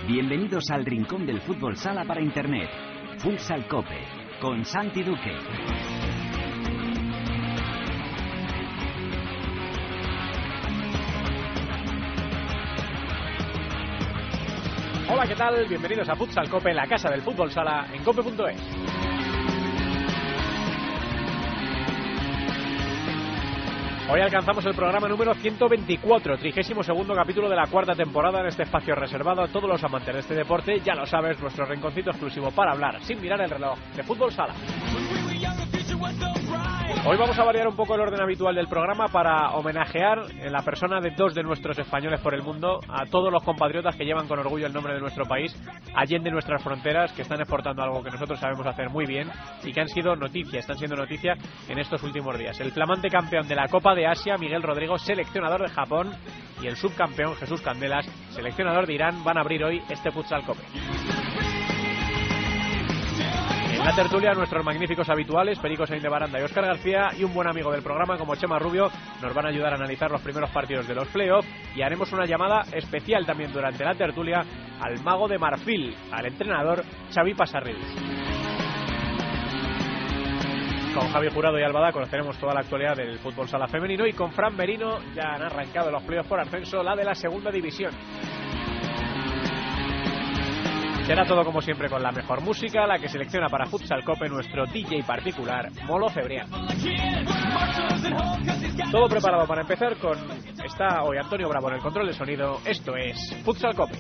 Bienvenidos al rincón del fútbol sala para internet. Futsal Cope, con Santi Duque. Hola, ¿qué tal? Bienvenidos a Futsal Cope, la casa del fútbol sala en cope.es. Hoy alcanzamos el programa número 124, 32º capítulo de la cuarta temporada en este espacio reservado a todos los amantes de este deporte. Ya lo sabes, nuestro rinconcito exclusivo para hablar, sin mirar el reloj, de fútbol sala. Hoy vamos a variar un poco el orden habitual del programa para homenajear en la persona de dos de nuestros españoles por el mundo a todos los compatriotas que llevan con orgullo el nombre de nuestro país, allende nuestras fronteras, que están exportando algo que nosotros sabemos hacer muy bien y que han sido noticia, están siendo noticia en estos últimos días. El flamante campeón de la Copa de Asia, Miguel Rodrigo, seleccionador de Japón, y el subcampeón, Jesús Candelas, seleccionador de Irán, van a abrir hoy este Futsal Cope. En la tertulia, nuestros magníficos habituales, Perico Sainz de Baranda y Óscar García, y un buen amigo del programa como Chema Rubio, nos van a ayudar a analizar los primeros partidos de los playoffs, y haremos una llamada especial también durante la tertulia al mago de Marfil, al entrenador Xavi Pasarridis. Con Javi Jurado y Albada conoceremos toda la actualidad del fútbol sala femenino, y con Fran Merino ya han arrancado los playoffs por ascenso, la de la segunda división. Será todo como siempre con la mejor música, la que selecciona para Futsal Cope nuestro DJ particular, Molo Cebrián. Todo preparado para empezar está hoy Antonio Bravo en el control de sonido. Esto es Futsal Cope.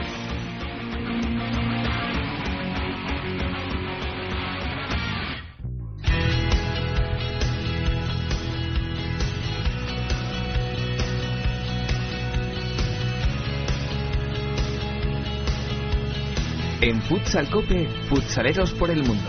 En Futsal Cope, futsaleros por el mundo.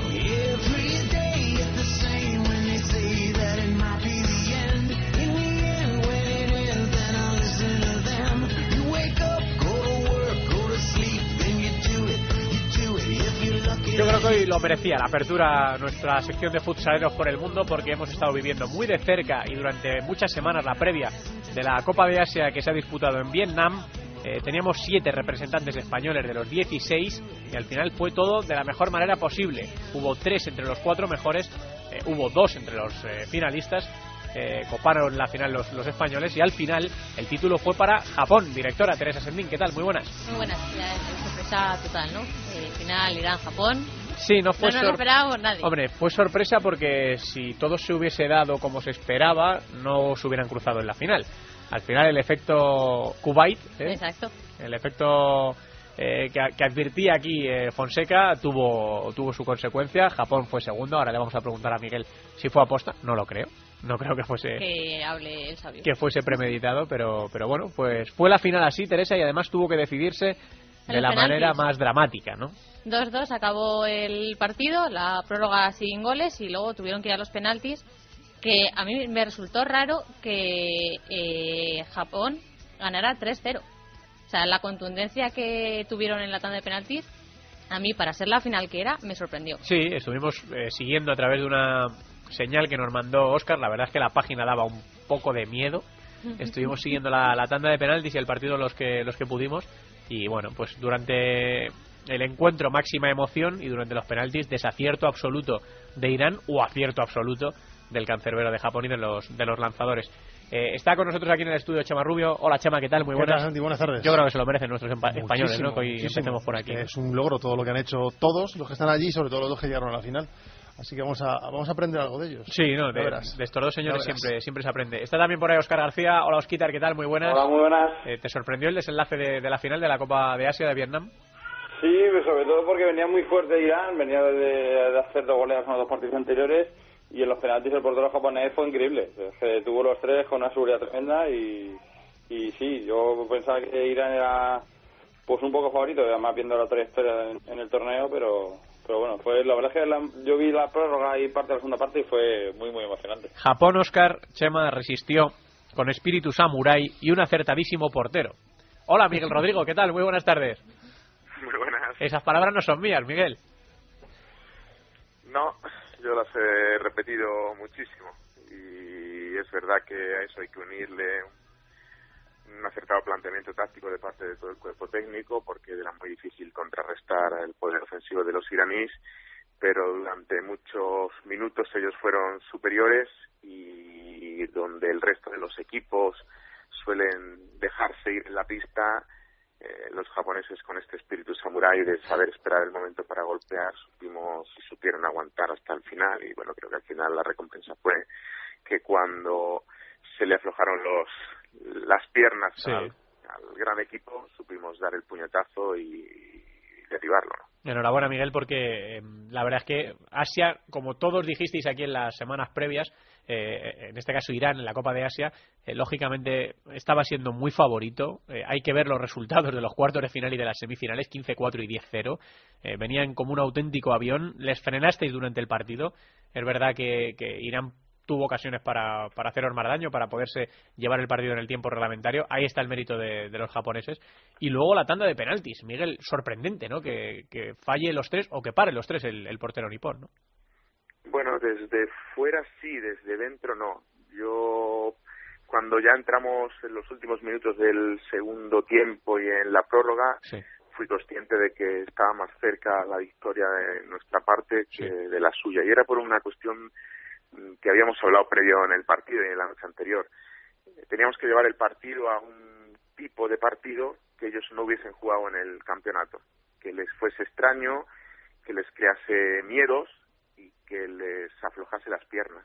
Yo creo que hoy lo merecía la apertura nuestra sección de futsaleros por el mundo, porque hemos estado viviendo muy de cerca y durante muchas semanas la previa de la Copa de Asia que se ha disputado en Vietnam. Teníamos 7 representantes españoles de los 16 y al final fue todo de la mejor manera posible. Hubo 3 entre los 4 mejores, hubo 2 entre los finalistas, coparon la final los españoles, y al final el título fue para Japón. Directora Teresa Sendín, ¿qué tal? Muy buenas. Muy buenas, ya es sorpresa total, ¿no? Final Irán-Japón. Sí, no fue no lo esperábamos nadie. Hombre, fue sorpresa porque si todo se hubiese dado como se esperaba, no se hubieran cruzado en la final. Al final el efecto Kuwait, Exacto. El efecto que advertía aquí Fonseca tuvo su consecuencia. Japón fue segundo. Ahora le vamos a preguntar a Miguel si fue aposta. No lo creo. No creo que fuese que hable el sabio, que fuese premeditado, pero bueno, pues fue la final así, Teresa, y además tuvo que decidirse de la manera más dramática, ¿no? 2-2 acabó el partido, la prórroga sin goles, y luego tuvieron que ir a los penaltis, que a mí me resultó raro que Japón ganara 3-0. O sea, la contundencia que tuvieron en la tanda de penaltis, a mí, para ser la final que era, me sorprendió. Sí, estuvimos siguiendo a través de una señal que nos mandó Óscar. La verdad es que la página daba un poco de miedo. Estuvimos siguiendo la tanda de penaltis y el partido los que pudimos. Y bueno, pues durante el encuentro máxima emoción, y durante los penaltis desacierto absoluto de Irán o acierto absoluto del cancerbero de Japón y de los lanzadores. Está con nosotros aquí en el estudio Chema Rubio. Hola Chema, ¿qué tal? Muy buenas. ¿Qué tal, Santi? Buenas tardes. Yo creo que se lo merecen nuestros españoles, ¿no? Que hoy empecemos por aquí. Es un logro todo lo que han hecho todos los que están allí, sobre todo los dos que llegaron a la final. Así que vamos a aprender algo de ellos. Sí, no, de estos dos señores siempre se aprende. Está también por ahí Óscar García. Hola, Osquitar, ¿qué tal? Muy buenas. Hola, muy buenas. ¿Te sorprendió el desenlace de la final de la Copa de Asia de Vietnam? Sí, sobre todo porque venía muy fuerte Irán, venía de hacer 2 goleadas en los 2 partidos anteriores, y en los penaltis el portero japonés fue increíble. Tuvo los 3 con una seguridad tremenda, y sí, yo pensaba que Irán era pues un poco favorito, además viendo la trayectoria en el torneo, pero bueno, la verdad es que yo vi la prórroga y parte de la segunda parte y fue muy muy emocionante. Japón, Óscar, Chema, resistió con espíritu samurái y un acertadísimo portero. Hola, Miguel Rodrigo, ¿qué tal? Muy buenas tardes. Muy buenas. Esas palabras no son mías, Miguel. No, yo las he repetido muchísimo, y es verdad que a eso hay que unirle un acertado planteamiento táctico de parte de todo el cuerpo técnico, porque era muy difícil contrarrestar el poder ofensivo de los iraníes, pero durante muchos minutos ellos fueron superiores, y donde el resto de los equipos suelen dejarse ir en la pista, los japoneses, con este espíritu samurái de saber esperar el momento para golpear, supieron aguantar hasta el final. Y bueno, creo que al final la recompensa fue que cuando se le aflojaron las piernas al gran equipo, supimos dar el puñetazo y derribarlo, ¿no? Enhorabuena, Miguel, porque la verdad es que Asia, como todos dijisteis aquí en las semanas previas, en este caso Irán en la Copa de Asia, lógicamente estaba siendo muy favorito. Hay que ver los resultados de los cuartos de final y de las semifinales, 15-4 y 10-0. Venían como un auténtico avión. Les frenasteis durante el partido. Es verdad que Irán tuvo ocasiones para haceros más daño, para poderse llevar el partido en el tiempo reglamentario. Ahí está el mérito de los japoneses. Y luego la tanda de penaltis. Miguel, sorprendente, ¿no? Que falle los tres, o que pare los tres el portero nipón, ¿no? Bueno, desde fuera sí, desde dentro no. Yo, cuando ya entramos en los últimos minutos del segundo tiempo y en la prórroga, fui consciente de que estaba más cerca la victoria de nuestra parte que de la suya. Y era por una cuestión que habíamos hablado previo en el partido y en la noche anterior. Teníamos que llevar el partido a un tipo de partido que ellos no hubiesen jugado en el campeonato, que les fuese extraño, que les crease miedos y que les aflojase las piernas.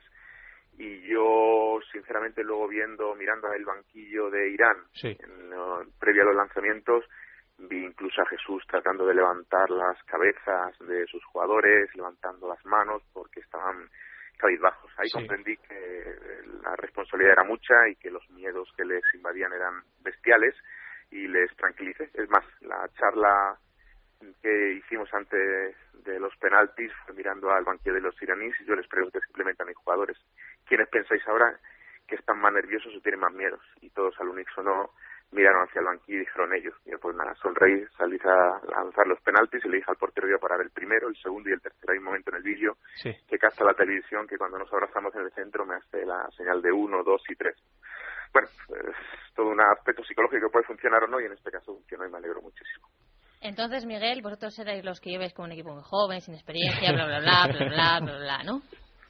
Y yo, sinceramente, luego mirando el banquillo de Irán, previo a los lanzamientos, vi incluso a Jesús tratando de levantar las cabezas de sus jugadores, levantando las manos, porque estaban cabizbajos. Ahí comprendí que la responsabilidad era mucha y que los miedos que les invadían eran bestiales, y les tranquilicé. Es más, la charla que hicimos antes de los penaltis fue mirando al banquillo de los iraníes, y yo les pregunté simplemente a mis jugadores: ¿quiénes pensáis ahora que están más nerviosos o tienen más miedos? Y todos al unísono miraron hacia el banquillo y dijeron ellos. Y yo, pues nada, sonreí, salí a lanzar los penaltis y le dije al portero que iba a parar el primero, el segundo y el tercero. Hay un momento en el vídeo que capta la televisión que cuando nos abrazamos en el centro me hace la señal de 1, 2 y 3. Bueno, es todo un aspecto psicológico que puede funcionar o no, y en este caso funcionó y me alegro muchísimo. Entonces, Miguel, vosotros erais los que lleváis con un equipo muy joven, sin experiencia, bla, bla, bla, bla, bla, bla, bla, ¿no?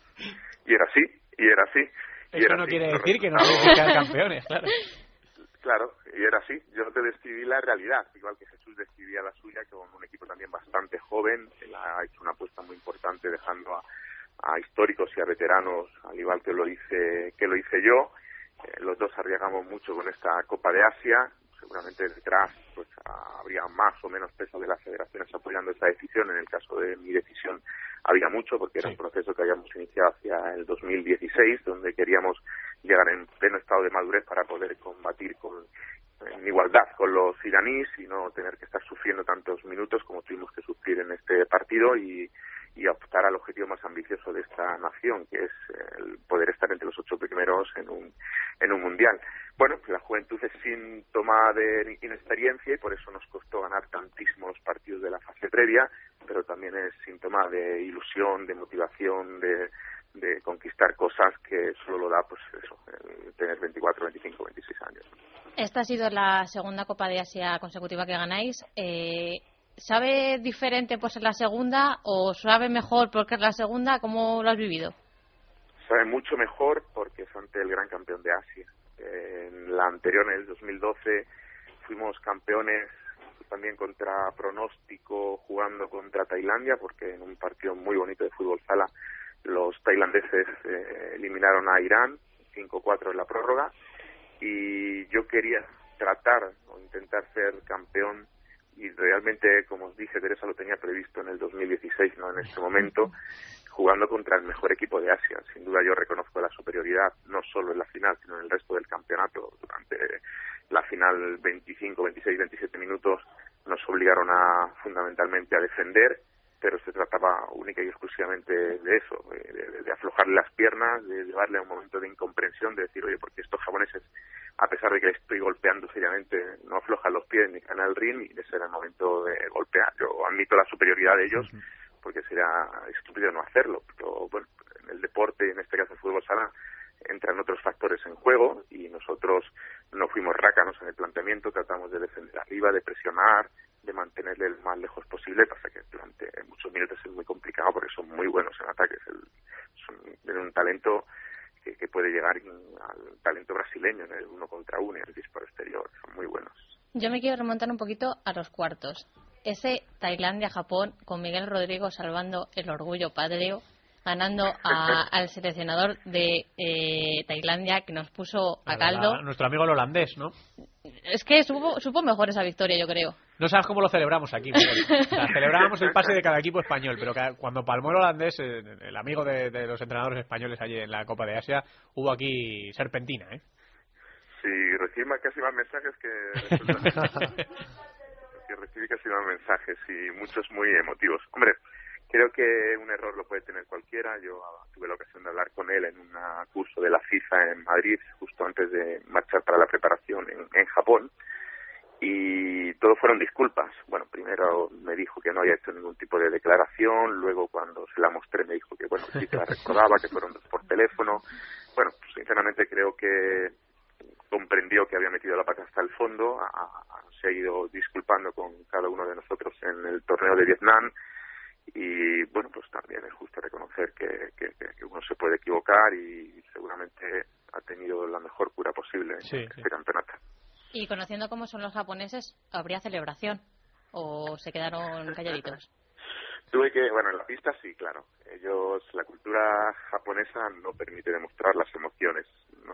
Y era así. Eso no quiere decir que no podemos quedar campeones, claro. Claro, y era así. Yo te describí la realidad, igual que Jesús describía la suya, con un equipo también bastante joven. Él ha hecho una apuesta muy importante, dejando a históricos y a veteranos, al igual que lo hice yo. Los dos arriesgamos mucho con esta Copa de Asia. Seguramente detrás pues habría más o menos peso de las federaciones apoyando esta decisión. En el caso de mi decisión había mucho, porque era un proceso que habíamos iniciado hacia el 2016, donde queríamos llegar en pleno estado de madurez para poder combatir en igualdad con los iraníes y no tener que estar sufriendo tantos minutos como tuvimos que sufrir en este partido, y optar al objetivo más ambicioso de esta nación, que es el poder estar entre los 8 primeros en un mundial. Bueno, la juventud es síntoma de inexperiencia y por eso nos costó ganar tantísimos partidos de la fase previa, pero también es síntoma de ilusión, de motivación, de conquistar cosas que solo lo da, pues eso, el tener 24, 25, 26 años. Esta ha sido la segunda Copa de Asia consecutiva que ganáis. ¿Sabe diferente por ser la segunda o sabe mejor porque es la segunda? ¿Cómo lo has vivido? Sabe mucho mejor porque es ante el gran campeón de Asia. En la anterior, en el 2012, fuimos campeones también contra pronóstico, jugando contra Tailandia, porque en un partido muy bonito de fútbol sala los tailandeses eliminaron a Irán 5-4 en la prórroga, y yo quería tratar o intentar ser campeón, y realmente, como os dije, Teresa lo tenía previsto en el 2016, no en este momento, jugando contra el mejor equipo de Asia. Sin duda yo reconozco la superioridad, no solo en la final, sino en el resto del campeonato. Durante la final, 25, 26, 27 minutos nos obligaron fundamentalmente a defender, pero se trataba única y exclusivamente de eso, de aflojarle las piernas, de llevarle a un momento de incomprensión, de decir, oye, porque estos japoneses, a pesar de que les estoy golpeando seriamente, no aflojan los pies ni caen al ring, y ese era el momento de golpear. Yo admito la superioridad de ellos, porque sería estúpido no hacerlo, pero bueno, en el deporte, en este caso el fútbol sala, entran otros factores en juego y nosotros no fuimos rácanos en el planteamiento, tratamos de defender arriba, de presionar, de mantenerle el más lejos posible, pasa que durante muchos minutos es muy complicado porque son muy buenos en ataques, tienen un talento que puede llegar al talento brasileño en el 1 contra 1 y el disparo exterior, son muy buenos. Yo me quiero remontar un poquito a los cuartos. Ese Tailandia-Japón con Miguel Rodrigo salvando el orgullo patrio, ganando al seleccionador de Tailandia que nos puso a caldo. Nuestro amigo el holandés, ¿no? Es que supo mejor esa victoria, yo creo. No sabes cómo lo celebramos aquí, Miguel. O sea, celebrábamos el pase de cada equipo español, pero cuando palmó el holandés, el amigo de los entrenadores españoles allí en la Copa de Asia, hubo aquí serpentina, ¿eh? Sí, recibí casi más mensajes que recibí casi más mensajes y muchos muy emotivos. Hombre, creo que un error lo puede tener cualquiera. Yo tuve la ocasión de hablar con él en un curso de la FIFA en Madrid, justo antes de marchar para la preparación en Japón, y todo fueron disculpas. Bueno, primero me dijo que no había hecho ningún tipo de declaración, luego cuando se la mostré me dijo que bueno, sí que la recordaba, que fueron dos por teléfono. Bueno, pues, sinceramente creo que comprendió que había metido la pata hasta el fondo, se ha ido disculpando con cada uno de nosotros en el torneo de Vietnam. Y bueno, pues también es justo reconocer que uno se puede equivocar y seguramente ha tenido la mejor cura posible en este campeonato. Y conociendo cómo son los japoneses, ¿habría celebración o se quedaron calladitos? Bueno, en la pista sí, claro. La cultura japonesa no permite demostrar las emociones,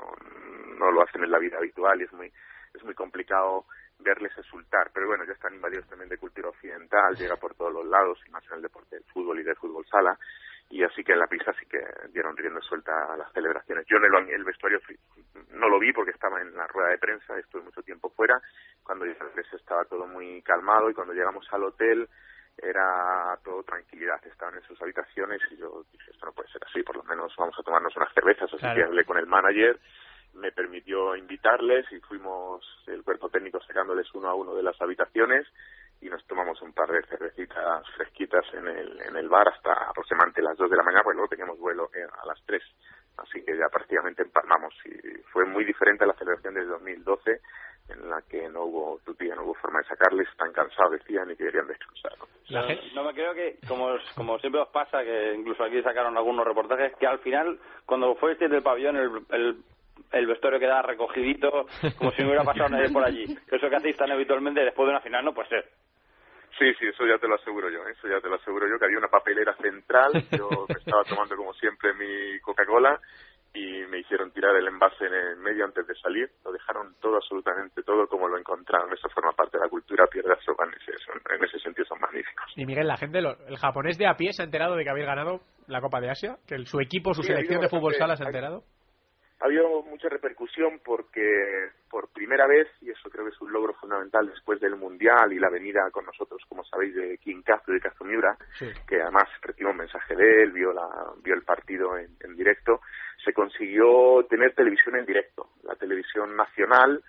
no lo hacen en la vida habitual y es muy complicado verles exultar, pero bueno, ya están invadidos también de cultura occidental, llega por todos los lados, y más en el deporte del fútbol y del fútbol sala, y así que en la pista sí que dieron rienda suelta a las celebraciones. Yo en el vestuario no lo vi porque estaba en la rueda de prensa, estuve mucho tiempo fuera, cuando ya estaba todo muy calmado y cuando llegamos al hotel era todo tranquilidad, estaban en sus habitaciones y yo dije, esto no puede ser así, por lo menos vamos a tomarnos unas cervezas, así que hablé con el manager, me permitió invitarles y fuimos el cuerpo técnico sacándoles uno a uno de las habitaciones y nos tomamos un par de cervecitas fresquitas en el bar hasta aproximadamente las 2 de la mañana, pues luego teníamos vuelo a las 3, así que ya prácticamente empalmamos y fue muy diferente a la celebración de 2012 en la que no hubo tutía, no hubo forma de sacarles, tan cansados decían y que querían descansar, ¿no? No me creo que, como siempre os pasa, que incluso aquí sacaron algunos reportajes, que al final, cuando fuiste del pabellón, el vestuario quedaba recogidito, como si no hubiera pasado nadie por allí. Eso que hacéis tan habitualmente después de una final no puede ser. Sí, eso ya te lo aseguro yo, que había una papelera central, yo me estaba tomando como siempre mi Coca-Cola y me hicieron tirar el envase en el medio antes de salir, lo dejaron todo, absolutamente todo como lo encontraron, eso forma parte de la cultura, piedras en ese sentido son magníficos. Y Miguel, la gente, el japonés de a pie se ha enterado de que habéis ganado la Copa de Asia, que su equipo, su selección de fútbol sala se ha enterado. Ha habido mucha repercusión porque por primera vez, y eso creo que es un logro fundamental después del Mundial y la venida con nosotros, como sabéis, de Kinkazu de Kazumiura, que además recibió un mensaje de él, vio el partido en directo, se consiguió tener televisión en directo. La televisión nacional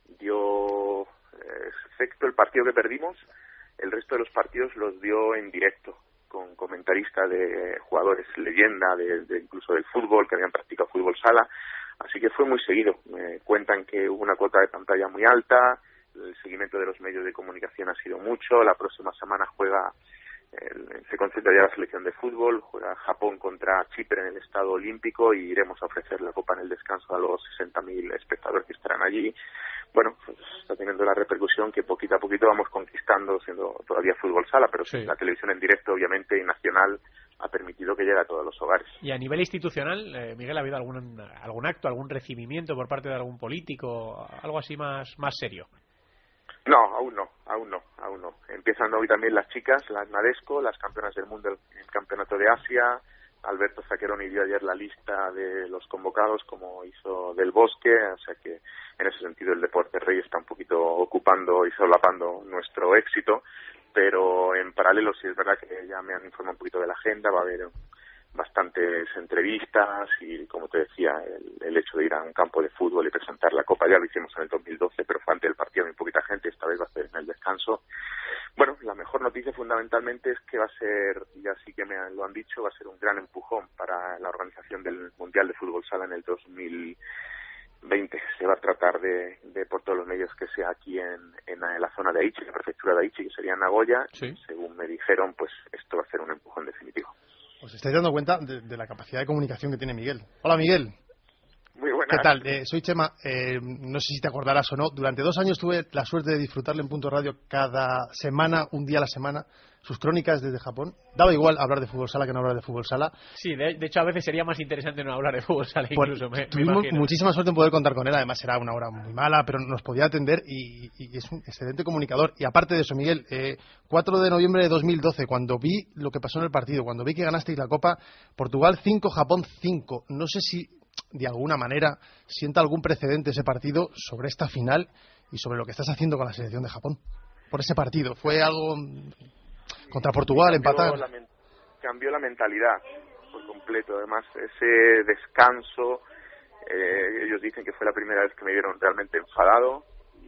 dio, excepto el partido que perdimos, el resto de los partidos los dio en directo, con comentaristas de jugadores leyenda, de incluso del fútbol, que habían practicado fútbol sala, así que fue muy seguido. Me cuentan que hubo una cuota de pantalla muy alta, el seguimiento de los medios de comunicación ha sido mucho, la próxima semana se concentra ya la selección de fútbol, juega Japón contra Chipre en el Estadio Olímpico y iremos a ofrecer la Copa en el descanso a los 60.000 espectadores que estarán allí. Bueno, pues está teniendo la repercusión que poquito a poquito vamos conquistando, siendo todavía fútbol sala, pero la televisión en directo, obviamente, y nacional, ha permitido que llegue a todos los hogares. Y a nivel institucional, Miguel, ¿ha habido algún acto, algún recibimiento por parte de algún político, algo así más serio? No, aún no. Empiezan hoy también las chicas, las Nadesco, las campeonas del mundo en el Campeonato de Asia. Alberto Zaccheroni dio ayer la lista de los convocados, como hizo Del Bosque, o sea que en ese sentido el deporte rey está un poquito ocupando y solapando nuestro éxito, pero en paralelo sí es verdad que ya me han informado un poquito de la agenda, va a haber bastantes entrevistas y, como te decía, el hecho de ir a un campo de fútbol y presentar la Copa. Ya lo hicimos en el 2012, pero fue antes del partido, muy poquita gente, esta vez va a ser en el descanso. Bueno, la mejor noticia fundamentalmente es que va a ser, ya sí que me lo han dicho, va a ser un gran empujón para la organización del Mundial de Fútbol Sala en el 2020. Se va a tratar de por todos los medios que sea aquí en la zona de Aichi, la prefectura de Aichi, que sería Nagoya. Sí. Según me dijeron, pues esto va a ser un empujón definitivo. Os estáis dando cuenta de la capacidad de comunicación que tiene Miguel. Hola, Miguel. Muy buenas. ¿Qué tal? Soy Chema. No sé si te acordarás o no. Durante 2 años tuve la suerte de disfrutarle en Punto Radio cada semana, un día a la semana, sus crónicas desde Japón. Daba igual hablar de fútbol sala que no hablar de fútbol sala. Sí, de hecho a veces sería más interesante no hablar de fútbol sala incluso. Tuvimos muchísima suerte en poder contar con él. Además era una hora muy mala, pero nos podía atender y es un excelente comunicador. Y aparte de eso, Miguel, 4 de noviembre de 2012, cuando vi lo que pasó en el partido, cuando vi que ganasteis la Copa, Portugal 5, Japón 5. No sé si de alguna manera sienta algún precedente ese partido sobre esta final y sobre lo que estás haciendo con la selección de Japón por ese partido. Fue algo contra Portugal, empatar. Cambió la mentalidad por completo. Además, ese descanso, ellos dicen que fue la primera vez que me vieron realmente enfadado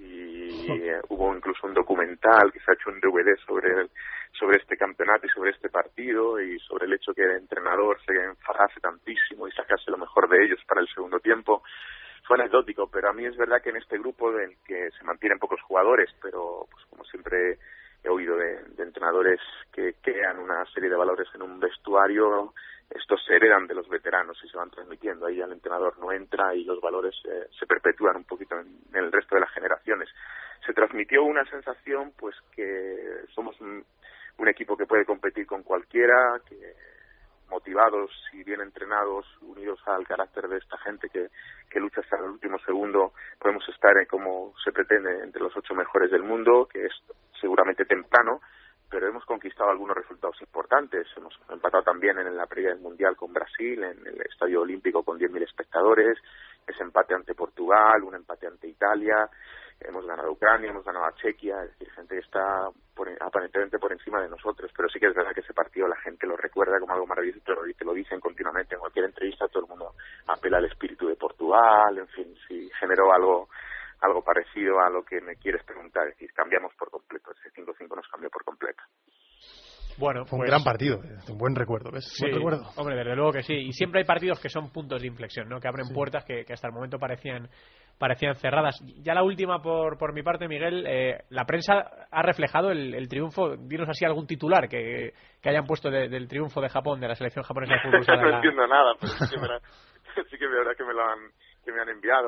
y hubo incluso un documental que se ha hecho un DVD sobre este campeonato y sobre este partido y sobre el hecho que el entrenador se enfadase tantísimo y sacase lo mejor de ellos para el segundo tiempo. Fue anecdótico, pero a mí es verdad que en este grupo en que se mantienen pocos jugadores, pero pues como siempre he oído de entrenadores que crean una serie de valores en un vestuario, estos se heredan de los veteranos y se van transmitiendo. Ahí el entrenador no entra y los valores se perpetúan un poquito en el resto de las generaciones. Se transmitió una sensación pues que somos un equipo que puede competir con cualquiera, que motivados y bien entrenados, unidos al carácter de esta gente que lucha hasta el último segundo, podemos estar como se pretende entre los 8 mejores del mundo, que es seguramente temprano, pero hemos conquistado algunos resultados importantes. Hemos empatado también en la previa del Mundial con Brasil, en el Estadio Olímpico con 10.000 espectadores, ese empate ante Portugal, un empate ante Italia, hemos ganado a Ucrania, hemos ganado a Chequia, es decir, gente que está aparentemente por encima de nosotros, pero sí que es verdad que ese partido la gente lo recuerda como algo maravilloso y te lo dicen continuamente en cualquier entrevista, todo el mundo apela al espíritu de Portugal, en fin, sí generó algo parecido a lo que me quieres preguntar, es decir, cambiamos por completo, ese 5-5 nos cambió por completo. Bueno, fue un gran partido, un buen recuerdo, ¿ves? Sí, buen recuerdo. Hombre, desde luego que sí. Y siempre hay partidos que son puntos de inflexión, ¿no? Que abren puertas que hasta el momento parecían cerradas. Ya la última por mi parte, Miguel, la prensa ha reflejado el triunfo. Dinos así algún titular que hayan puesto del triunfo de Japón, de la selección japonesa de fútbol. No entiendo nada, pero sí que es verdad que me han enviado,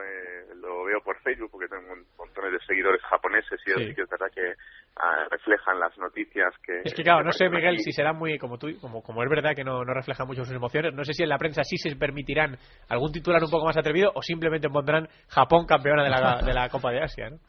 lo veo por Facebook porque tengo montones de seguidores japoneses y sí que es verdad que reflejan las noticias que... Es que claro, no sé, Miguel, si será muy como tú, como es verdad que no refleja mucho sus emociones, no sé si en la prensa sí se permitirán algún titular un poco más atrevido o simplemente pondrán Japón campeona de la Copa de Asia, ¿no?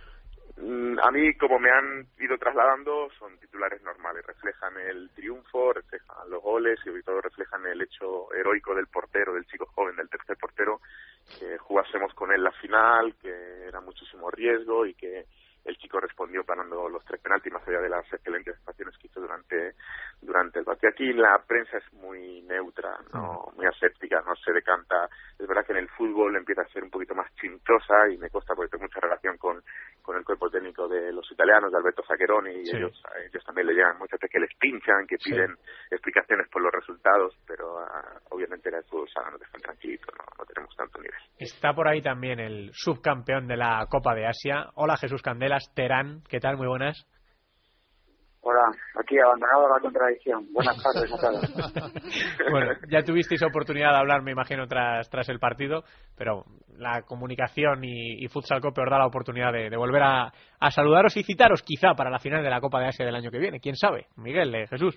A mí, como me han ido trasladando, son titulares normales. Reflejan el triunfo, reflejan los goles y sobre todo reflejan el hecho heroico del portero, del chico joven, del tercer portero, que jugásemos con él la final, que era muchísimo riesgo y que el chico respondió parando los 3 penaltis más allá de las excelentes actuaciones que hizo durante el partido. Aquí la prensa es muy neutra, no muy aséptica, no se decanta. Es verdad que en el fútbol empieza a ser un poquito más chinchosa y me consta porque tengo mucha relación con el cuerpo técnico de los italianos, de Alberto Zaccheroni, y ellos también le llegan muchas veces que les pinchan, que piden explicaciones por los resultados, pero obviamente en el fútbol sala nos dejan tranquilitos, no tenemos tanto nivel. Está por ahí también el subcampeón de la Copa de Asia. Hola, Jesús Candelas, Terán, ¿qué tal? Muy buenas. Hola, aquí abandonado la contradicción. Buenas tardes a todos. Bueno, ya tuvisteis oportunidad de hablar, me imagino, tras el partido, pero la comunicación y Futsal Cope os da la oportunidad de volver a saludaros y citaros quizá para la final de la Copa de Asia del año que viene. ¿Quién sabe? Miguel, Jesús.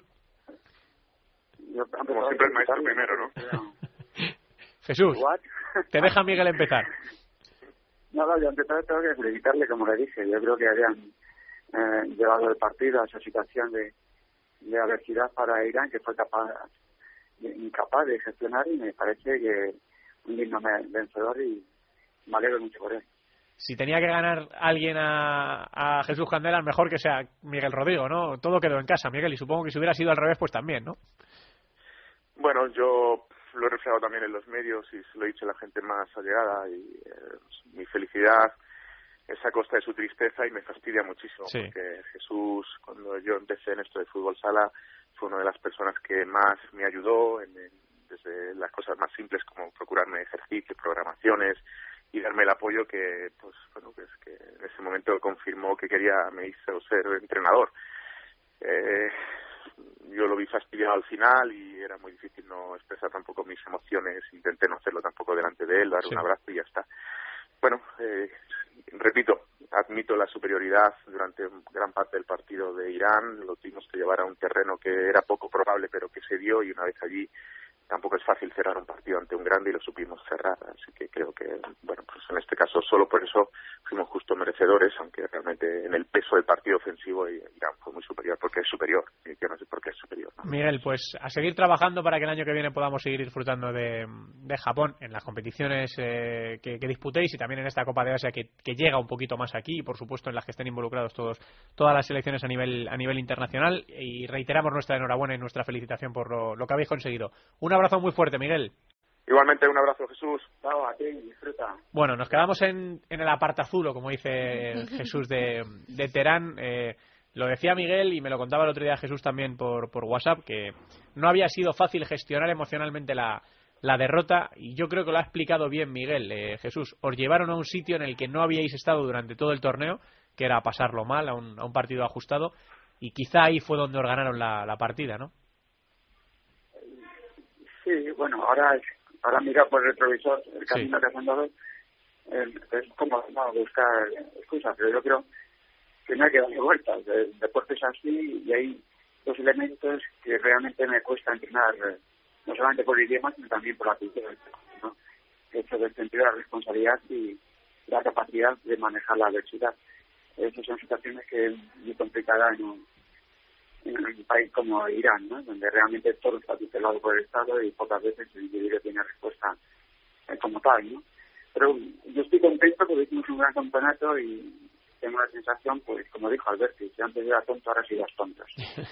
Como siempre el maestro primero, ¿no? Jesús, te deja Miguel empezar. No, yo antes tengo que felicitarle, como le dije. Yo creo que habían llevado el partido a esa situación de adversidad para Irán, que fue incapaz de gestionar, y me parece que un digno vencedor y me alegro mucho por él. Si tenía que ganar alguien a Jesús Candelas, mejor que sea Miguel Rodrigo, ¿no? Todo quedó en casa, Miguel, y supongo que si hubiera sido al revés, pues también, ¿no? Bueno, yo lo he reflejado también en los medios y se lo he dicho a la gente más allegada y mi felicidad es a costa de su tristeza y me fastidia muchísimo porque Jesús, cuando yo empecé en esto de fútbol sala, fue una de las personas que más me ayudó desde las cosas más simples como procurarme ejercicio, programaciones y darme el apoyo que, pues bueno, pues que en ese momento confirmó que me hizo ser entrenador. Yo lo vi fastidiado al final y era muy difícil no expresar tampoco mis emociones, intenté no hacerlo tampoco delante de él, darle un abrazo y ya está. Bueno, repito, admito la superioridad durante gran parte del partido de Irán, lo tuvimos que llevar a un terreno que era poco probable pero que se dio y una vez allí tampoco es fácil cerrar un partido ante un grande y lo supimos cerrar, así que creo que, bueno, pues en este caso solo por eso fuimos justo merecedores, aunque realmente en el peso del partido ofensivo Irán fue muy superior, porque es superior, y yo no sé por qué es superior, ¿no? Miguel, pues a seguir trabajando para que el año que viene podamos seguir disfrutando de Japón en las competiciones que disputéis y también en esta Copa de Asia que llega un poquito más aquí y por supuesto en las que estén involucrados todas las selecciones a nivel internacional, y reiteramos nuestra enhorabuena y nuestra felicitación por lo que habéis conseguido. Un abrazo muy fuerte, Miguel. Igualmente, un abrazo, Jesús. Chao, a ti, disfruta. Bueno, nos quedamos en el apartazulo, como dice Jesús de Teherán. Lo decía Miguel y me lo contaba el otro día Jesús también por WhatsApp, que no había sido fácil gestionar emocionalmente la derrota, y yo creo que lo ha explicado bien Miguel. Jesús, os llevaron a un sitio en el que no habíais estado durante todo el torneo, que era pasarlo mal, a un partido ajustado, y quizá ahí fue donde os ganaron la partida, ¿no? Sí, bueno, ahora mira por el retrovisor el camino que has andado, es como no buscar excusas, pero yo creo que no hay que darle vueltas. El deporte es así y hay dos elementos que realmente me cuesta entrenar, no solamente por el idioma, sino también por la cultura, ¿no? El hecho del sentido de la responsabilidad y la capacidad de manejar la adversidad. Esas son situaciones que es muy complicada en un país como Irán, ¿no? Donde realmente todo está tutelado por el Estado y pocas veces el individuo tiene respuesta como tal, ¿no? Pero yo estoy contento porque hicimos un gran campeonato y tengo la sensación, pues como dijo Alberti, si antes era tonto, ahora sí las tontas.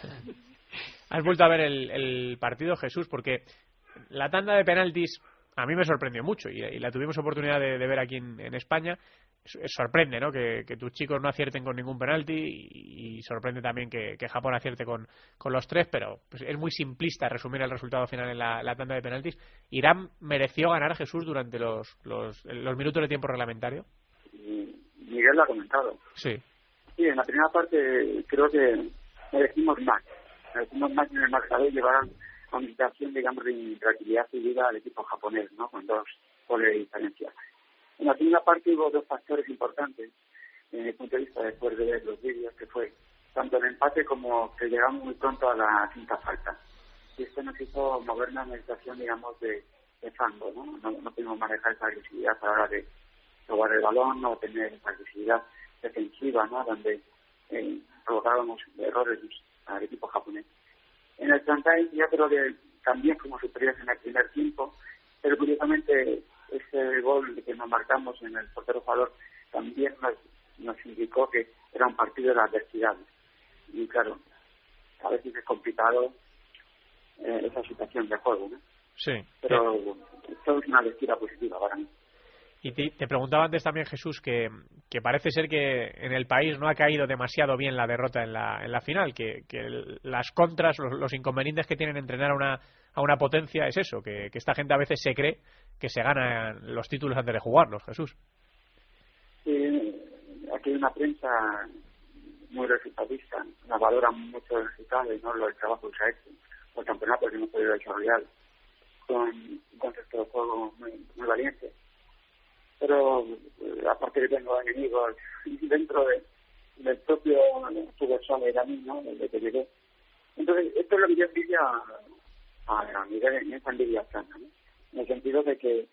Has vuelto a ver el partido, Jesús, porque la tanda de penaltis a mí me sorprendió mucho y la tuvimos oportunidad de ver aquí en España. Sorprende, ¿no? Que tus chicos no acierten con ningún penalti y sorprende también que Japón acierte con los tres, pero pues es muy simplista resumir el resultado final en la tanda de penaltis. ¿Irán mereció ganar a Jesús durante los minutos de tiempo reglamentario? Miguel lo ha comentado. Sí, en la primera parte creo que merecimos más en el marcador, llevar a una situación, digamos, de intranquilidad y vida al equipo japonés, ¿no? Con 2 goles de diferencia. En la segunda parte hubo 2 factores importantes, desde mi punto de vista, después de ver los vídeos, que fue tanto el empate como que llegamos muy pronto a la quinta falta. Y esto nos hizo mover una situación, digamos, de fango, ¿no? No pudimos manejar esa agresividad a la hora de jugar el balón, no tener esa agresividad defensiva, ¿no? Donde provocábamos errores al equipo japonés. En el Shanghái yo creo que también fuimos superiores en el primer tiempo, pero curiosamente ese gol que nos marcamos en el portero jugador también nos indicó que era un partido de la adversidad. Y claro, a veces es complicado esa situación de juego, ¿no? Sí. Pero esto es una lectura positiva para mí. Y te preguntaba antes también, Jesús, que parece ser que en el país no ha caído demasiado bien la derrota en la final, que las contras, los inconvenientes que tienen entrenar a una potencia es eso, que esta gente a veces se cree que se ganan los títulos antes de jugarlos, Jesús. Sí, aquí hay una prensa muy resultadista, nos valora mucho el resultado y no el trabajo que se ha hecho, los campeonatos que hemos podido desarrollar con un concepto de juego muy valiente. Pero aparte que tengo enemigos dentro del propio fútbol sala iraní, ¿no? Desde que llegué. Entonces, esto es lo que yo envidia a Miguel, en esa envidia sana, ¿no? En el sentido de que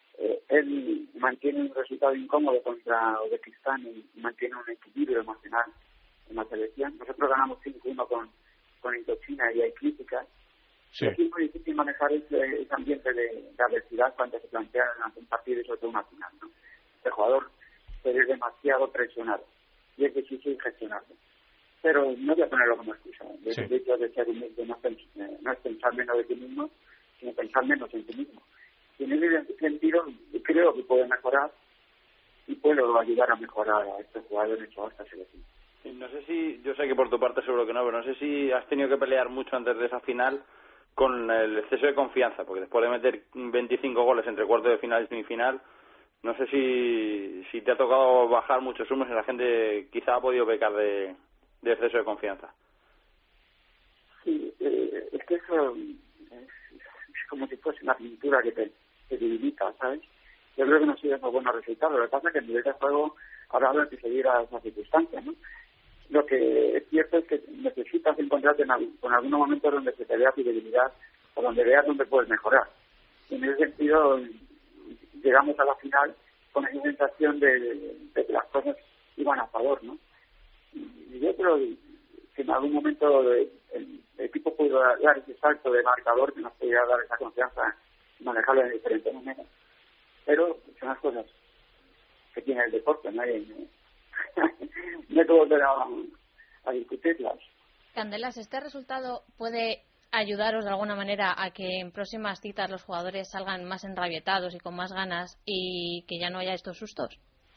él mantiene un resultado incómodo contra Uzbekistán y mantiene un equilibrio emocional en la selección. Nosotros ganamos 5-1 con Indochina y hay críticas. Sí. Y aquí es muy difícil manejar ese ambiente de adversidad cuando se plantea un partido y sobre todo una final, ¿no? El jugador se ve demasiado presionado y es difícil gestionarlo. Pero no voy a ponerlo como excusa. El hecho de ser humilde no es pensar menos de ti mismo, sino pensar menos en ti mismo. Y en ese sentido creo que puede mejorar y puedo ayudar a mejorar a estos jugadores o a esta selección. No sé si, yo sé que por tu parte seguro que no, pero no sé si has tenido que pelear mucho antes de esa final con el exceso de confianza, porque después de meter 25 goles entre cuartos de final y semifinal, no sé si te ha tocado bajar muchos humos y la gente quizá ha podido pecar de exceso de confianza. Sí, es que eso es como si fuese una pintura que te debilita, ¿sabes? Yo creo que no sigue unos buenos resultados. Lo que pasa es que en nivel de juego ahora habrá que seguir a esas circunstancias, ¿no? Lo que es cierto es que necesitas encontrarte con algunos momentos donde se te vea tu debilidad o donde veas dónde puedes mejorar. Y en ese sentido, llegamos a la final con esa sensación de que las cosas iban a favor, ¿no? Y yo creo que en algún momento el equipo pudo dar ese salto de marcador que nos podía dar esa confianza y manejarlo de diferentes maneras. Pero son las cosas que tiene el deporte, no hay que volver a discutirlas. Candelas, ¿este resultado puede ayudaros de alguna manera a que en próximas citas los jugadores salgan más enrabietados y con más ganas y que ya no haya estos sustos?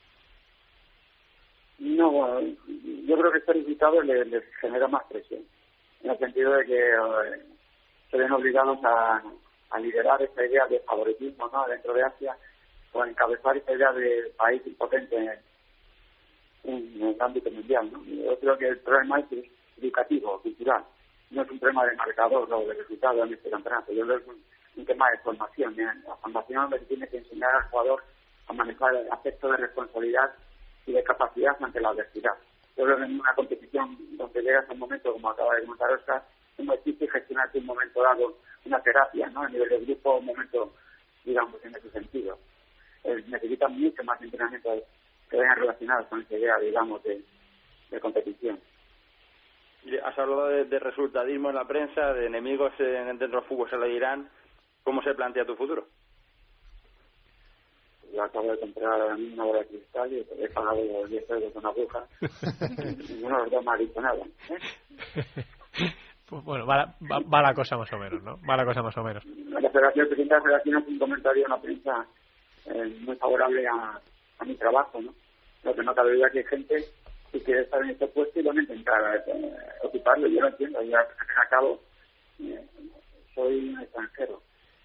No, yo creo que este resultado les genera más presión, en el sentido de que se ven obligados a liderar esta idea de favoritismo, ¿no?, dentro de Asia, o a encabezar esta idea de país impotente en el ámbito mundial, ¿no? Yo creo que el problema es educativo, cultural. No es un problema de marcador o de resultado en este campeonato. Yo creo que es un tema de formación. La formación le tiene que enseñar al jugador a manejar el aspecto de responsabilidad y de capacidad ante la adversidad. Yo creo que en una competición donde llegas a un momento, como acaba de comentar Oscar, es muy difícil gestionarte un momento dado, una terapia, ¿no?, a nivel de grupo, un momento, digamos, en ese sentido. Necesitan mucho más entrenamiento que vengan relacionados con esa idea, digamos, de competición. Has hablado de resultadismo en la prensa, de enemigos dentro del fútbol sala de Irán. ¿Cómo se plantea tu futuro? Yo acabo de comprar a mí una bola de cristal y he pagado los 10 euros con una aguja. Ninguno de los dos me ha dicho nada. Pues bueno, va la cosa más o menos, ¿no? Va la cosa más o menos. La Federación, el presidente de la Federación hace un comentario en la prensa muy favorable a mi trabajo, ¿no? Lo que no cabe duda que hay gente que quiere estar en este puesto y van a intentar ocuparlo. Yo lo entiendo, y al fin y al cabo soy un extranjero.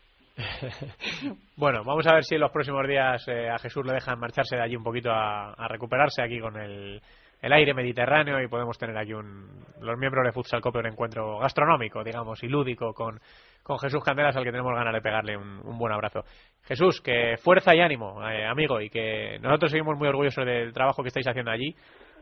Bueno, vamos a ver si en los próximos días a Jesús le dejan marcharse de allí un poquito a recuperarse aquí con el aire mediterráneo y podemos tener aquí los miembros de Futsal Cope un encuentro gastronómico, digamos, y lúdico con Jesús Candelas, al que tenemos ganas de pegarle un buen abrazo. Jesús, que fuerza y ánimo, amigo, y que nosotros seguimos muy orgullosos del trabajo que estáis haciendo allí.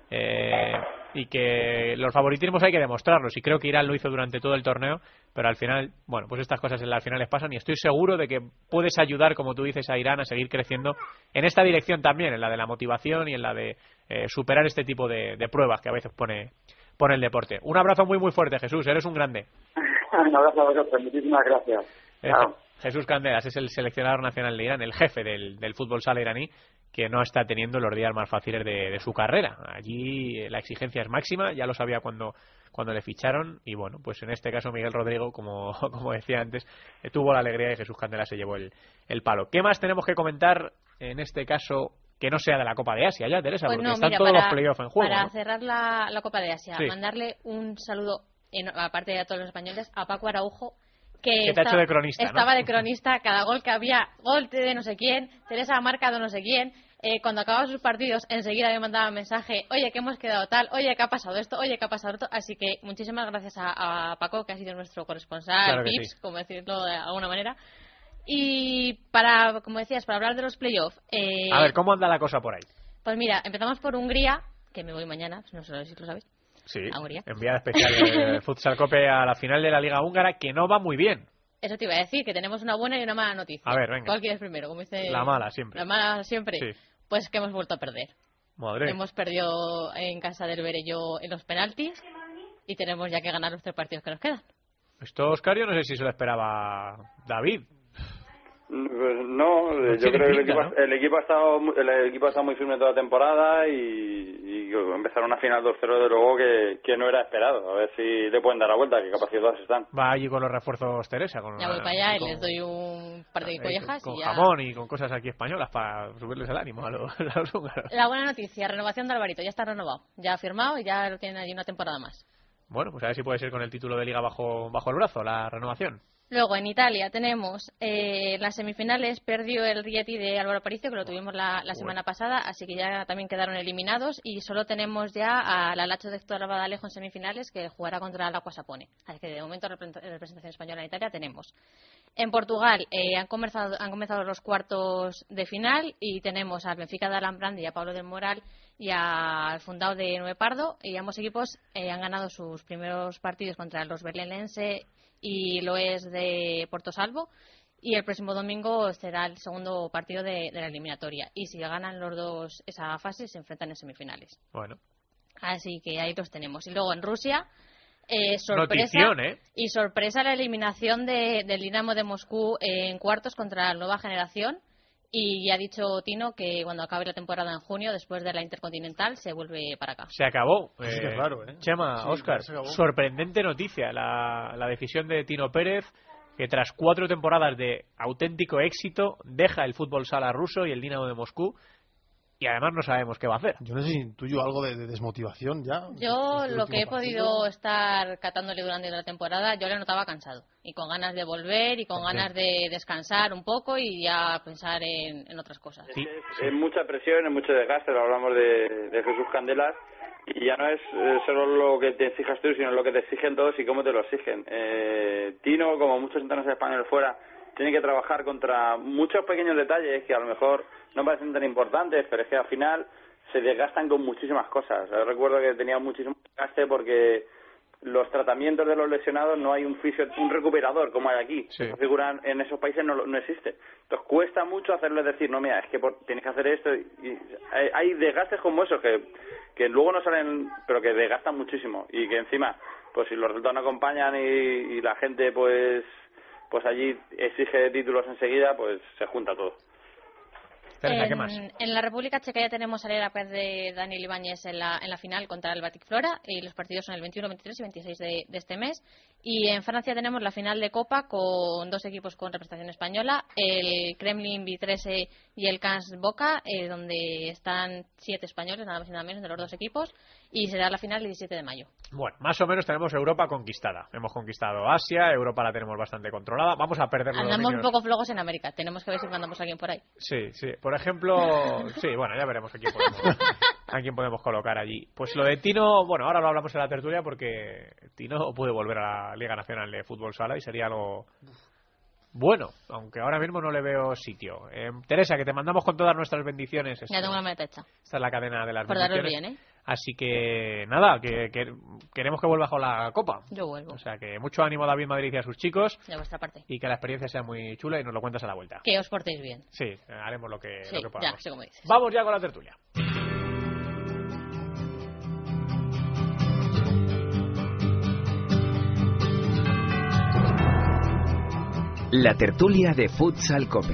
Y que los favoritismos hay que demostrarlos, y creo que Irán lo hizo durante todo el torneo, pero al final, bueno, pues estas cosas en las finales pasan, y estoy seguro de que puedes ayudar, como tú dices, a Irán a seguir creciendo en esta dirección también, en la de la motivación y en la de superar este tipo de pruebas que a veces pone el deporte. Un abrazo muy muy fuerte, Jesús, eres un grande. Un abrazo a vosotros, muchísimas gracias. Jesús Candelas es el seleccionador nacional de Irán, el jefe del fútbol sala iraní, que no está teniendo los días más fáciles de su carrera. Allí la exigencia es máxima, ya lo sabía cuando le ficharon, y bueno, pues en este caso Miguel Rodrigo, como decía antes, tuvo la alegría y Jesús Candelas se llevó el palo. ¿Qué más tenemos que comentar en este caso que no sea de la Copa de Asia ya, Teresa? Pues porque no, están mira, todos los playoffs en juego, para ¿no? cerrar la Copa de Asia, sí, mandarle un saludo, aparte de a todos los españoles, a Paco Araujo, que te ha hecho de cronista, estaba ¿no? de cronista, cada gol que había, gol de no sé quién, Teresa ha marcado no sé quién. Cuando acababan sus partidos enseguida me mandaba mensaje, oye, que hemos quedado tal, oye, que ha pasado esto, oye, que ha pasado esto. Así que muchísimas gracias a Paco, que ha sido nuestro corresponsal, claro Pips, sí, como decirlo de alguna manera. Y para, como decías, para hablar de los playoffs, a ver, ¿cómo anda la cosa por ahí? Pues mira, empezamos por Hungría, que me voy mañana, no sé si lo sabéis. Sí, a Hungría. Enviada especial de Futsal Cope a la final de la Liga Húngara, que no va muy bien. Eso te iba a decir, que tenemos una buena y una mala noticia. A ver, venga. ¿Cuál quieres primero? Como dice, la mala siempre. La mala siempre. Sí. Pues que hemos vuelto a perder. Madre. Hemos perdido en casa del Berelló en los penaltis y tenemos ya que ganar los 3 partidos que nos quedan. Esto, Oscar, yo no sé si se lo esperaba David. Pues no, yo creo que el equipo ha estado muy firme toda la temporada y empezar una final 2-0 de luego que no era esperado. A ver si le pueden dar la vuelta, qué capacidades están. Va allí con los refuerzos Teresa. Ya voy para allá y les doy un par de collejas. Con y ya... jamón y con cosas aquí españolas para subirles el ánimo a los húngaros. La buena noticia, renovación de Alvarito, ya está renovado, ya ha firmado y ya lo tienen allí una temporada más. Bueno, pues a ver si puede ser con el título de Liga bajo el brazo, la renovación. Luego, en Italia tenemos las semifinales, perdió el Rieti de Álvaro Aparicio, que lo tuvimos la semana pasada, así que ya también quedaron eliminados, y solo tenemos ya a la Lazio de Héctor Badalejo en semifinales, que jugará contra el Aqua Sapone. Así que de momento representación española en Italia tenemos. En Portugal han comenzado los cuartos de final y tenemos al Benfica de Alan Brand y a Pablo del Moral y al Fundao de Noé Pardo, y ambos equipos han ganado sus primeros partidos contra los berlinense y lo es de Porto Salvo, y el próximo domingo será el segundo partido de la eliminatoria, y si ganan los dos esa fase se enfrentan en semifinales. Bueno, así que ahí los tenemos. Y luego en Rusia sorpresa, y sorpresa la eliminación del Dinamo de Moscú en cuartos contra la Nueva Generación, y ya ha dicho Tino que cuando acabe la temporada en junio, después de la Intercontinental, se vuelve para acá. Se acabó. Sí, que es raro, Chema, sí, Óscar, se acabó. sorprendente noticia la decisión de Tino Pérez, que tras 4 temporadas de auténtico éxito deja el fútbol sala ruso y el Dinamo de Moscú, y además no sabemos qué va a hacer. Yo no sé si intuyo algo de desmotivación ya. Yo lo que he podido estar catándole durante la temporada, yo le notaba cansado y con ganas de volver y con ganas de descansar un poco y ya pensar en otras cosas. Sí. Es mucha presión, es mucho desgaste, lo hablamos de Jesús Candelas, y ya no es solo lo que te exijas tú, sino lo que te exigen todos y cómo te lo exigen. Tino, como muchos entrenadores españoles fuera, tiene que trabajar contra muchos pequeños detalles que a lo mejor no parecen tan importantes, pero es que al final se desgastan con muchísimas cosas. Yo recuerdo que tenía muchísimo desgaste porque los tratamientos de los lesionados no hay un recuperador como hay aquí. Sí. Esa figura en esos países no existe. Entonces cuesta mucho hacerles decir, no, mira, es que tienes que hacer esto. Y hay desgastes como esos que luego no salen, pero que desgastan muchísimo. Y que encima, pues si los resultados no acompañan y la gente pues allí exige títulos enseguida, pues se junta todo. Teresa, ¿qué más? En la República Checa ya tenemos a la pez de Daniel Ibáñez en la final contra el Batik Flora, y los partidos son el 21, 23 y 26 de este mes. Y en Francia tenemos la final de Copa con dos equipos con representación española, el Kremlin Vitrese y el Cans Boca, donde están 7 españoles, nada más y nada menos, de los dos equipos, y será la final el 17 de mayo. Bueno, más o menos tenemos Europa conquistada. Hemos conquistado Asia, Europa la tenemos bastante controlada. Vamos a perder los Andamos dominios. un poco flojos en América, tenemos que ver si mandamos a alguien por ahí. Sí. Por ejemplo, sí, bueno, ya veremos a quién podemos colocar allí. Pues lo de Tino, bueno, ahora lo hablamos en la tertulia porque Tino puede volver a la Liga Nacional de Fútbol Sala y sería algo bueno, aunque ahora mismo no le veo sitio. Teresa, que te mandamos con todas nuestras bendiciones. Ya tengo la maleta hecha. Esta es la cadena de las por bendiciones. daros bien, Así que nada, que queremos que vuelva con la Copa. Yo vuelvo. O sea que mucho ánimo a David Madrid y a sus chicos. De vuestra parte. Y que la experiencia sea muy chula y nos lo cuentas a la vuelta. Que os portéis bien. Sí, haremos lo que podamos. Ya, sé cómo dices. Vamos ya con la tertulia. La tertulia de Futsal Cope.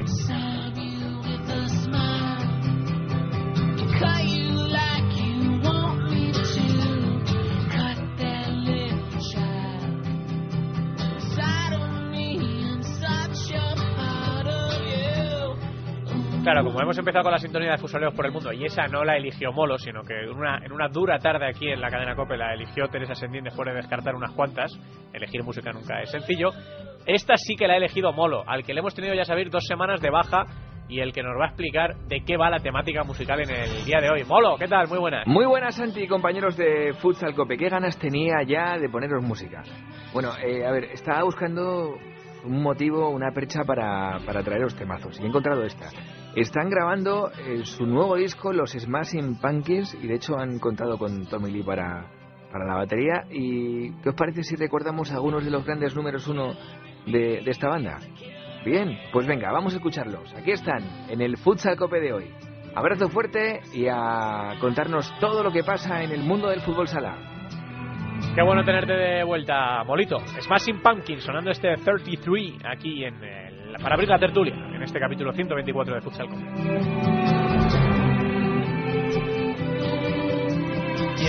Claro, como hemos empezado con la sintonía de Fusoleos por el Mundo, y esa no la eligió Molo, sino que en una dura tarde aquí en la cadena COPE la eligió Teresa Sendín después de descartar unas cuantas. Elegir música nunca es sencillo. Esta sí que la ha elegido Molo, al que le hemos tenido, ya sabéis, 2 semanas de baja, y el que nos va a explicar de qué va la temática musical en el día de hoy. Molo, ¿qué tal? Muy buenas. Muy buenas, Santi, compañeros de Futsal Cope. ¿Qué ganas tenía ya de poneros música? Bueno, a ver, estaba buscando un motivo, una percha para traeros temazos, y he encontrado esta. Están grabando su nuevo disco, los Smashing Pumpkins, y de hecho han contado con Tommy Lee para la batería. ¿Y qué os parece si recordamos algunos de los grandes números 1 de esta banda? Bien, pues venga, vamos a escucharlos. Aquí están, en el Futsal Cope de hoy. Abrazo fuerte y a contarnos todo lo que pasa en el mundo del fútbol sala. Qué bueno tenerte de vuelta, Molito. Smashing Pumpkins, sonando este 33 aquí para abrir la tertulia, en este capítulo 124 de Futsal Cope.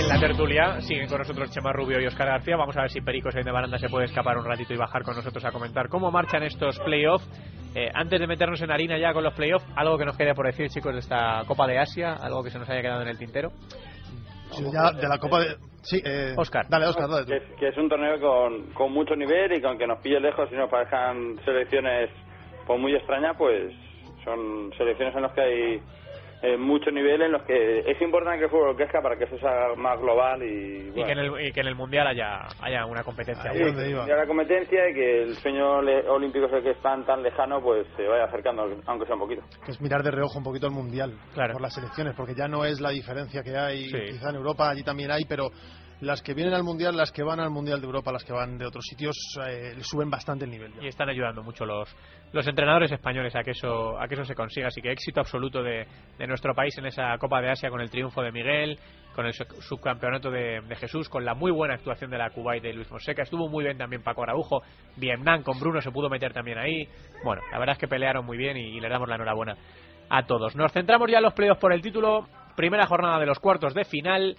en la tertulia siguen con nosotros Chema Rubio y Óscar García. Vamos a ver si Perico Sainz de Baranda se puede escapar un ratito y bajar con nosotros a comentar cómo marchan estos playoffs. Antes de meternos en harina ya con los playoffs, algo que nos quede por decir, chicos, de esta Copa de Asia, algo que se nos haya quedado en el tintero. Sí, ya de la Copa de... Sí, Óscar. Dale, Óscar, dale tú. Que es un torneo con mucho nivel y que aunque nos pille lejos y nos parezcan selecciones pues muy extrañas, pues son selecciones en las que hay mucho nivel, en los que es importante que el fútbol crezca para que eso sea más global y que en el Mundial haya una competencia. Ya la competencia y que el sueño olímpico que es tan lejano pues se vaya acercando, aunque sea un poquito. Que es mirar de reojo un poquito el Mundial, claro, por las selecciones, porque ya no es la diferencia que hay, sí. Quizá en Europa allí también hay, pero las que vienen al Mundial, las que van al Mundial de Europa, las que van de otros sitios, suben bastante el nivel. Y están ayudando mucho los entrenadores españoles a que eso se consiga. Así que éxito absoluto de nuestro país en esa Copa de Asia, con el triunfo de Miguel, con el subcampeonato de Jesús, con la muy buena actuación de la Kuwait de Luis Fonseca. Estuvo muy bien también Paco Araujo. Vietnam con Bruno se pudo meter también ahí. Bueno, la verdad es que pelearon muy bien y les damos la enhorabuena a todos. Nos centramos ya en los playoffs por el título. Primera jornada de los cuartos de final.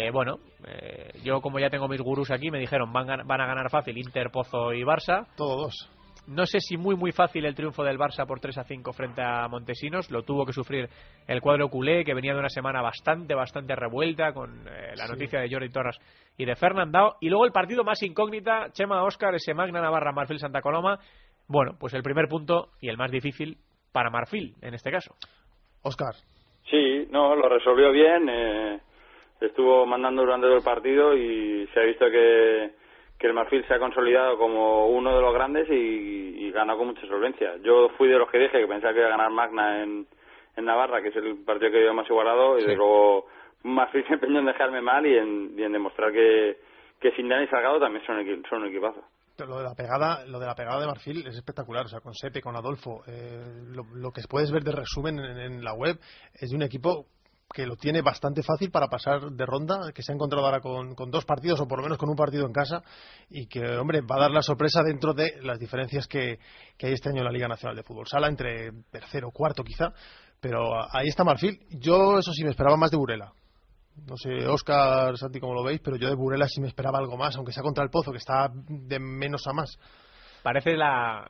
Yo como ya tengo mis gurús aquí, me dijeron van a ganar fácil Inter, Pozo y Barça. Todo dos. No sé si muy fácil el triunfo del Barça por 3-5 frente a Montesinos. Lo tuvo que sufrir el cuadro culé, que venía de una semana bastante revuelta con la noticia de Jordi Torres y de Fernandao. Y luego el partido más incógnita, Chema, Óscar, ese Magna Navarra Marfil Santa Coloma. Bueno, pues el primer punto y el más difícil para Marfil en este caso. Óscar. Sí, no, lo resolvió bien. Estuvo mandando durante todo el partido y se ha visto que el Marfil se ha consolidado como uno de los grandes y ganó con mucha solvencia. Yo fui de los que dije que pensaba que iba a ganar Magna en Navarra, que es el partido que veo más igualado, y sí. Luego Marfil se empeñó en dejarme mal y en demostrar que sin Dani Salgado también son un equipazo. Lo de la pegada de Marfil es espectacular, o sea, con Sepe, con Adolfo, lo que puedes ver de resumen en la web es de un equipo que lo tiene bastante fácil para pasar de ronda, que se ha encontrado ahora con dos partidos, o por lo menos con un partido en casa, y que, hombre, va a dar la sorpresa dentro de las diferencias que hay este año en la Liga Nacional de Fútbol Sala, entre tercero, cuarto quizá, pero ahí está Marfil. Yo, eso sí, me esperaba más de Burela. No sé, Óscar, Santi, cómo lo veis, pero yo de Burela sí me esperaba algo más, aunque sea contra el Pozo, que está de menos a más. Parece la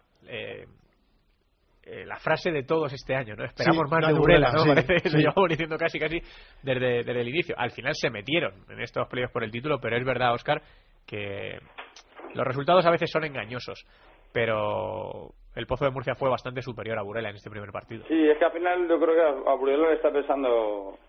frase de todos este año, ¿no? Esperamos sí, más de Burela, ¿no? Sí, Parece que sí. lo llevamos diciendo casi desde el inicio. Al final se metieron en estos playoffs por el título, pero es verdad, Óscar, que los resultados a veces son engañosos, pero el Pozo de Murcia fue bastante superior a Burela en este primer partido. Sí, es que al final yo creo que a Burela le ha pesado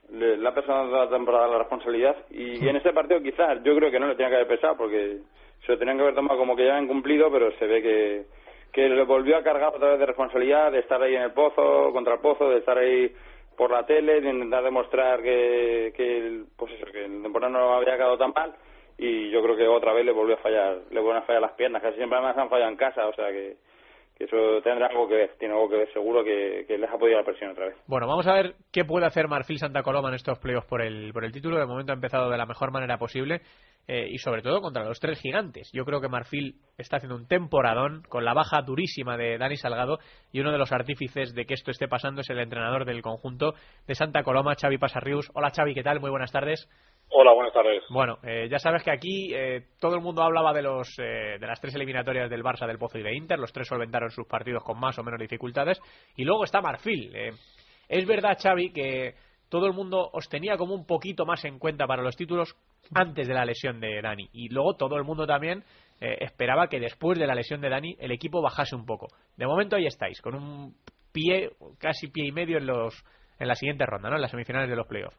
la temporada la responsabilidad y en este partido quizás yo creo que no le tenía que haber pesado porque se lo tenían que haber tomado como que ya habían cumplido, pero se ve que le volvió a cargar otra vez de responsabilidad de estar ahí en el Pozo, contra el Pozo, de estar ahí por la tele, de intentar demostrar que el temporada no había quedado tan mal, y yo creo que otra vez le vuelven a fallar las piernas, casi siempre además han fallado en casa, o sea que eso tendrá algo que ver, tiene algo que ver seguro que les ha podido la presión otra vez. Bueno, vamos a ver qué puede hacer Marfil Santa Coloma en estos playoffs por el título. De momento ha empezado de la mejor manera posible y sobre todo contra los tres gigantes. Yo creo que Marfil está haciendo un temporadón con la baja durísima de Dani Salgado, y uno de los artífices de que esto esté pasando es el entrenador del conjunto de Santa Coloma, Xavi Pasarrius. Hola Xavi, ¿qué tal? Muy buenas tardes. Hola, buenas tardes. Bueno, ya sabes que aquí todo el mundo hablaba de las tres eliminatorias del Barça, del Pozo y de Inter. Los tres solventaron sus partidos con más o menos dificultades. Y luego está Marfil. Es verdad, Xavi, que todo el mundo os tenía como un poquito más en cuenta para los títulos antes de la lesión de Dani. Y luego todo el mundo también esperaba que después de la lesión de Dani el equipo bajase un poco. De momento ahí estáis, con un casi pie y medio en la siguiente ronda, ¿no? En las semifinales de los playoffs.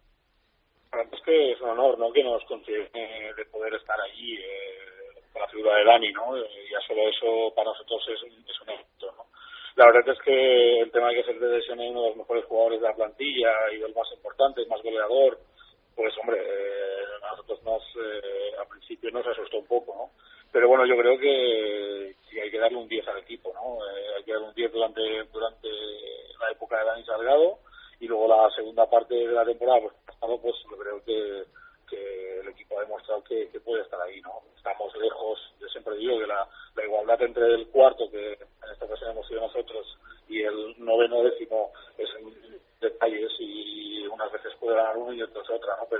Es que es un honor, ¿no?, que nos consideren de poder estar allí con la figura de Dani, ¿no? Ya solo eso para nosotros es un éxito, ¿no? La verdad es que el tema de que se lesione uno de los mejores jugadores de la plantilla y del más importante, el más goleador, pues hombre, a nosotros al principio nos asustó un poco, ¿no? Pero bueno, yo creo que sí hay que darle un 10 al equipo, ¿no? Hay que darle un 10 durante la época de Dani Salgado, y luego la segunda parte de la temporada, pues yo creo que el equipo ha demostrado que puede estar ahí, ¿no? Estamos lejos, yo siempre digo que la igualdad entre el cuarto, que en esta ocasión hemos sido nosotros, y el noveno décimo es en detalles, y unas veces puede ganar uno y otras otra, ¿no? Pero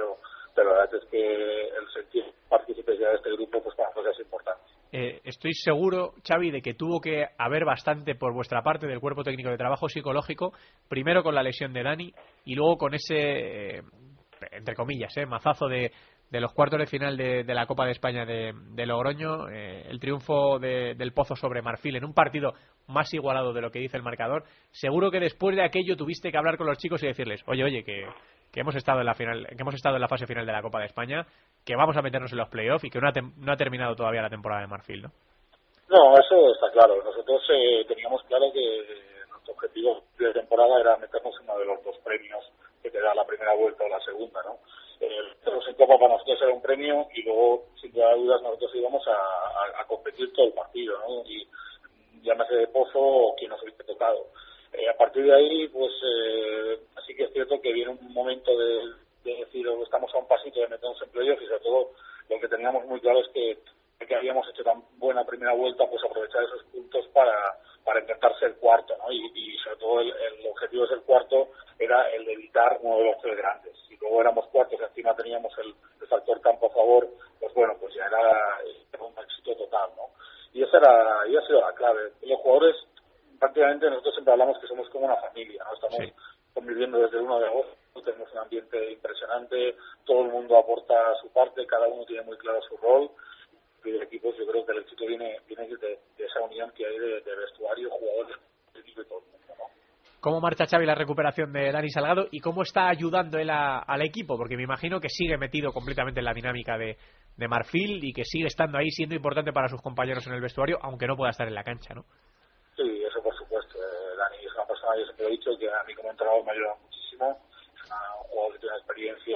pero la verdad es que el sentir partícipes ya de este grupo pues para nosotros es importante. Estoy seguro, Xavi, de que tuvo que haber bastante por vuestra parte del cuerpo técnico de trabajo psicológico, primero con la lesión de Dani y luego con ese, entre comillas, mazazo de los cuartos de final de la Copa de España de Logroño, el triunfo del Pozo sobre Marfil en un partido más igualado de lo que dice el marcador. Seguro que después de aquello tuviste que hablar con los chicos y decirles, oye, que hemos estado en la final, que hemos estado en la fase final de la Copa de España, que vamos a meternos en los playoffs y que no ha terminado todavía la temporada de Marfil, ¿no? No, eso está claro. Nosotros teníamos claro que nuestro objetivo de temporada era meternos en uno de los dos premios que te da la primera vuelta o la segunda, ¿no? Meternos en Copa para nosotros era un premio y luego, sin lugar a dudas, nosotros íbamos a competir todo el partido, ¿no? Y llámese de Pozo o quien nos hubiese tocado. A partir de ahí, pues así que es cierto que viene un momento de decir, estamos a un pasito de meternos en playoff y sobre todo lo que teníamos muy claro es que habíamos hecho tan buena primera vuelta, pues aprovechar esos puntos para intentar ser cuarto, ¿no? Y sobre todo el objetivo de ser cuarto era el de evitar uno de los tres grandes. Si luego éramos cuartos y encima teníamos el factor campo a favor, pues bueno, pues ya era un éxito total, ¿no? Y esa ha sido la clave. Los jugadores, prácticamente nosotros siempre hablamos que somos como una familia, ¿no? Estamos conviviendo desde el 1 de agosto, tenemos un ambiente impresionante, todo el mundo aporta su parte, cada uno tiene muy claro su rol. Y de equipos, yo creo que el éxito viene de esa unión que hay de vestuario, jugadores, equipo y todo el mundo, ¿no? ¿Cómo marcha, Xavi, la recuperación de Dani Salgado y cómo está ayudando él al equipo? Porque me imagino que sigue metido completamente en la dinámica de Marfil y que sigue estando ahí, siendo importante para sus compañeros en el vestuario, aunque no pueda estar en la cancha, ¿no? Sí, eso por supuesto. Dani es una persona, yo siempre lo he dicho, que a mí como entrenador me ayuda muchísimo. Es un jugador que tiene una experiencia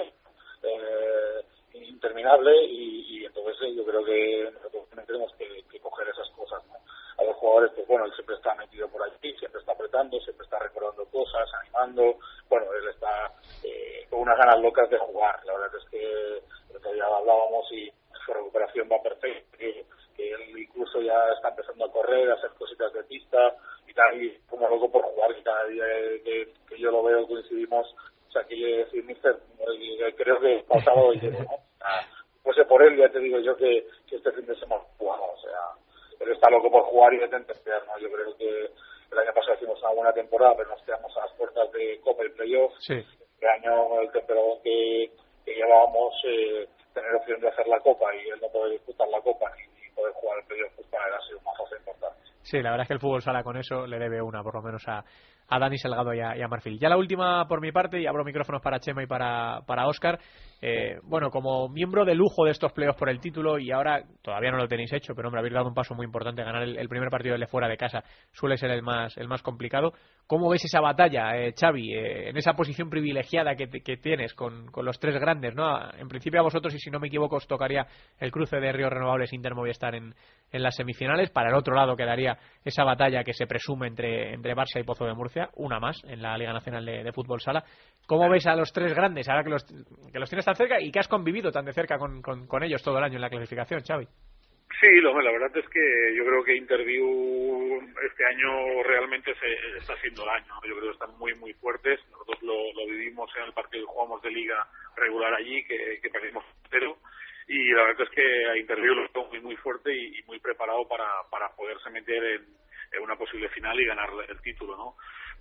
interminable y entonces yo creo que nosotros también tenemos que coger esas cosas, ¿no? A los jugadores, pues bueno, él siempre está metido por allí, siempre está apretando, siempre está recordando cosas, animando. Bueno, él está con unas ganas locas de jugar. La verdad es que el otro día hablábamos y su recuperación va perfecta, que él incluso ya está empezando a correr, a hacer cositas de pista y tal, y como loco por jugar, y cada día que yo lo veo coincidimos. O sea, que decir, mister, creo que pasaba hoy, ¿no? Pues por él ya te digo yo que este fin de semana jugado, o sea, él está loco por jugar y de entender, ¿no? Yo creo que el año pasado hicimos una buena temporada, pero nos quedamos a las puertas de Copa y Playoff. Sí. Este año el temporada que llevábamos, tener opción de hacer la Copa y él no poder disputar la Copa ni poder jugar el Playoff, pues para él ha sido un mazazo importante. Sí, la verdad es que el fútbol sala con eso le debe una, por lo menos a Dani Salgado y a Marfil. Ya la última por mi parte, y abro micrófonos para Chema y para Óscar. Bueno, como miembro de lujo de estos playoffs por el título, y ahora todavía no lo tenéis hecho, pero hombre, habéis dado un paso muy importante. Ganar el primer partido de fuera de casa suele ser el más complicado. ¿Cómo ves esa batalla, Xavi, en esa posición privilegiada que tienes con los tres grandes, ¿no? En principio a vosotros, y si no me equivoco, os tocaría el cruce de Ríos Renovables Inter Movistar en las semifinales. Para el otro lado quedaría esa batalla que se presume entre Barça y Pozo de Murcia, una más en la Liga Nacional de Fútbol Sala. ¿Cómo ves a los tres grandes ahora que los tienes tan cerca y que has convivido tan de cerca con ellos todo el año en la clasificación, Xavi? Sí, la verdad es que yo creo que Interview este año realmente se está haciendo daño, ¿no? Yo creo que están muy muy fuertes. Nosotros lo vivimos en el partido que jugamos de liga regular allí, que perdimos 0, y la verdad es que a Interview lo está muy muy fuerte y muy preparado para poderse meter en una posible final y ganar el título, ¿no?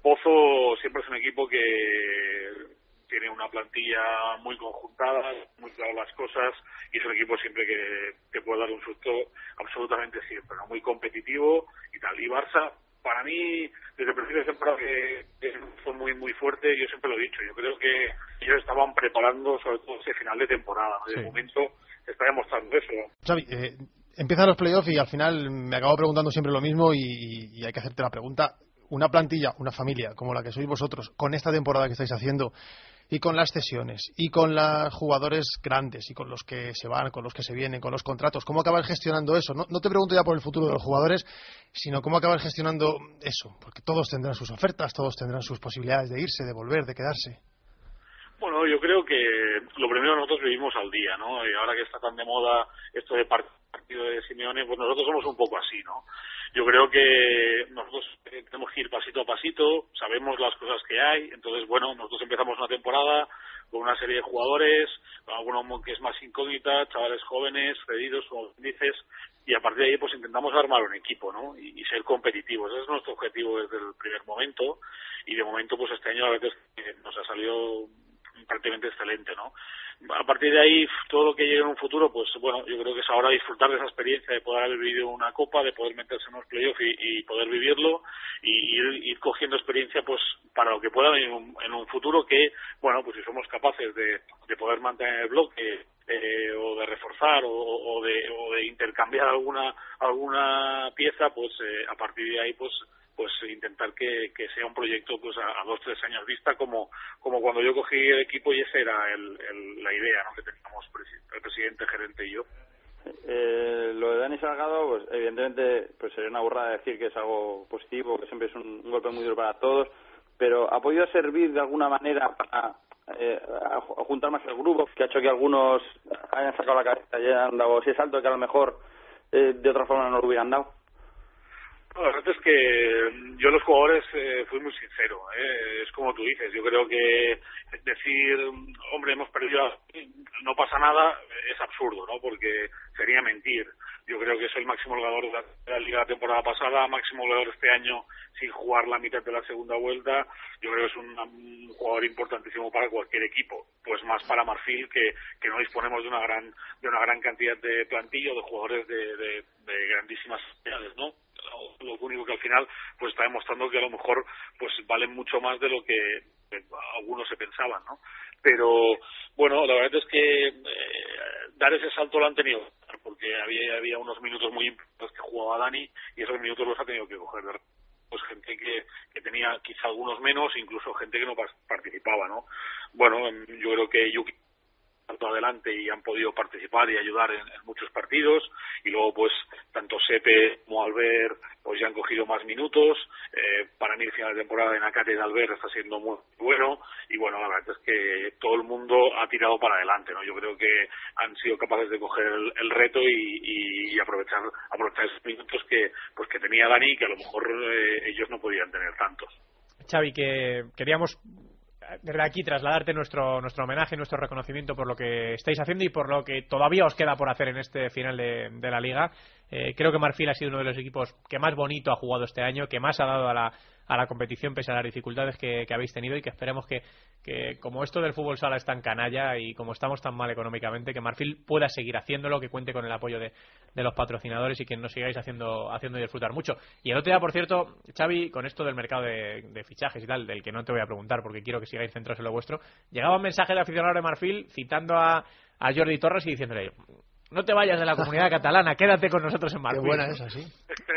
Pozo siempre es un equipo que tiene una plantilla muy conjuntada, muy claras las cosas, y es un equipo siempre que te puede dar un susto absolutamente siempre, ¿no? Muy competitivo y tal. Y Barça, para mí, desde el principio de temporada que fue muy muy fuerte, yo siempre lo he dicho, yo creo que ellos estaban preparando sobre todo ese final de temporada, ¿no? Sí. De momento está demostrando eso. Xavi, empiezan los playoffs y al final me acabo preguntando siempre lo mismo y hay que hacerte la pregunta. Una plantilla, una familia como la que sois vosotros, con esta temporada que estáis haciendo y con las cesiones y con los jugadores grandes y con los que se van, con los que se vienen, con los contratos, ¿cómo acabas gestionando eso? No te pregunto ya por el futuro de los jugadores, sino cómo acabas gestionando eso, porque todos tendrán sus ofertas, todos tendrán sus posibilidades de irse, de volver, de quedarse. Bueno, yo creo que lo primero nosotros vivimos al día, ¿no? Y ahora que está tan de moda esto de partido de Simeone, pues nosotros somos un poco así, ¿no? Yo creo que nosotros tenemos que ir pasito a pasito, sabemos las cosas que hay, entonces, bueno, nosotros empezamos una temporada con una serie de jugadores, alguno que es más incógnita, chavales jóvenes, cedidos, como dices, y a partir de ahí pues intentamos armar un equipo, ¿no? Y ser competitivos. Ese es nuestro objetivo desde el primer momento, y de momento pues este año la verdad es que nos ha salido prácticamente excelente, ¿no? A partir de ahí, todo lo que llegue en un futuro, pues bueno, yo creo que es ahora disfrutar de esa experiencia de poder haber vivido una copa, de poder meterse en los playoffs y poder vivirlo, y ir cogiendo experiencia pues para lo que pueda venir en un futuro, que, bueno, pues si somos capaces de poder mantener el bloque, o de reforzar o de intercambiar alguna pieza, pues a partir de ahí pues intentar que sea un proyecto pues a 2-3 años vista, como cuando yo cogí el equipo, y esa era la idea, ¿no?, que teníamos el presidente, gerente y yo. Lo de Dani Salgado, pues evidentemente pues sería una burrada decir que es algo positivo, que siempre es un golpe muy duro para todos, pero ¿ha podido servir de alguna manera para a juntar más el grupo, que ha hecho que algunos hayan sacado la cabeza y hayan dado ese salto que a lo mejor de otra forma no lo hubieran dado? No, la verdad es que yo a los jugadores fui muy sincero, es como tú dices. Yo creo que decir, hombre, hemos perdido, no pasa nada, es absurdo, ¿no? Porque sería mentir. Yo creo que soy el máximo goleador de la Liga la temporada pasada, máximo goleador este año sin jugar la mitad de la segunda vuelta. Yo creo que es un jugador importantísimo para cualquier equipo, pues más para Marfil, que no disponemos de una gran cantidad de plantilla o de jugadores de grandísimas calidades, ¿no? Lo único que al final pues está demostrando que a lo mejor pues valen mucho más de lo que algunos se pensaban, ¿no? Pero bueno, la verdad es que dar ese salto lo han tenido, porque había unos minutos muy importantes que jugaba Dani, y esos minutos los ha tenido que coger pues gente que tenía quizá algunos menos, incluso gente que no participaba, ¿no? Bueno, yo creo que Yuki tanto adelante y han podido participar y ayudar en muchos partidos, y luego pues tanto Sepe como Albert pues ya han cogido más minutos. Para mí el final de temporada de Nakate y de Albert está siendo muy bueno, y bueno, la verdad es que todo el mundo ha tirado para adelante, ¿no? Yo creo que han sido capaces de coger el reto y aprovechar esos minutos que tenía Dani, que a lo mejor ellos no podían tener tantos. Xavi, que queríamos desde aquí trasladarte nuestro homenaje, nuestro reconocimiento por lo que estáis haciendo y por lo que todavía os queda por hacer en este final de la Liga. Creo que Marfil ha sido uno de los equipos que más bonito ha jugado este año, que más ha dado a la competición pese a las dificultades que habéis tenido, y que esperemos que como esto del fútbol sala es tan canalla y como estamos tan mal económicamente, que Marfil pueda seguir haciéndolo, que cuente con el apoyo de los patrocinadores y que nos sigáis haciendo disfrutar mucho. Y el otro día, por cierto, Xavi, con esto del mercado de fichajes y tal, del que no te voy a preguntar porque quiero que sigáis centrados en lo vuestro, llegaba un mensaje de aficionado de Marfil citando a Jordi Torres y diciéndole: no te vayas de la comunidad catalana, quédate con nosotros en Marfil. Qué buena esa, sí.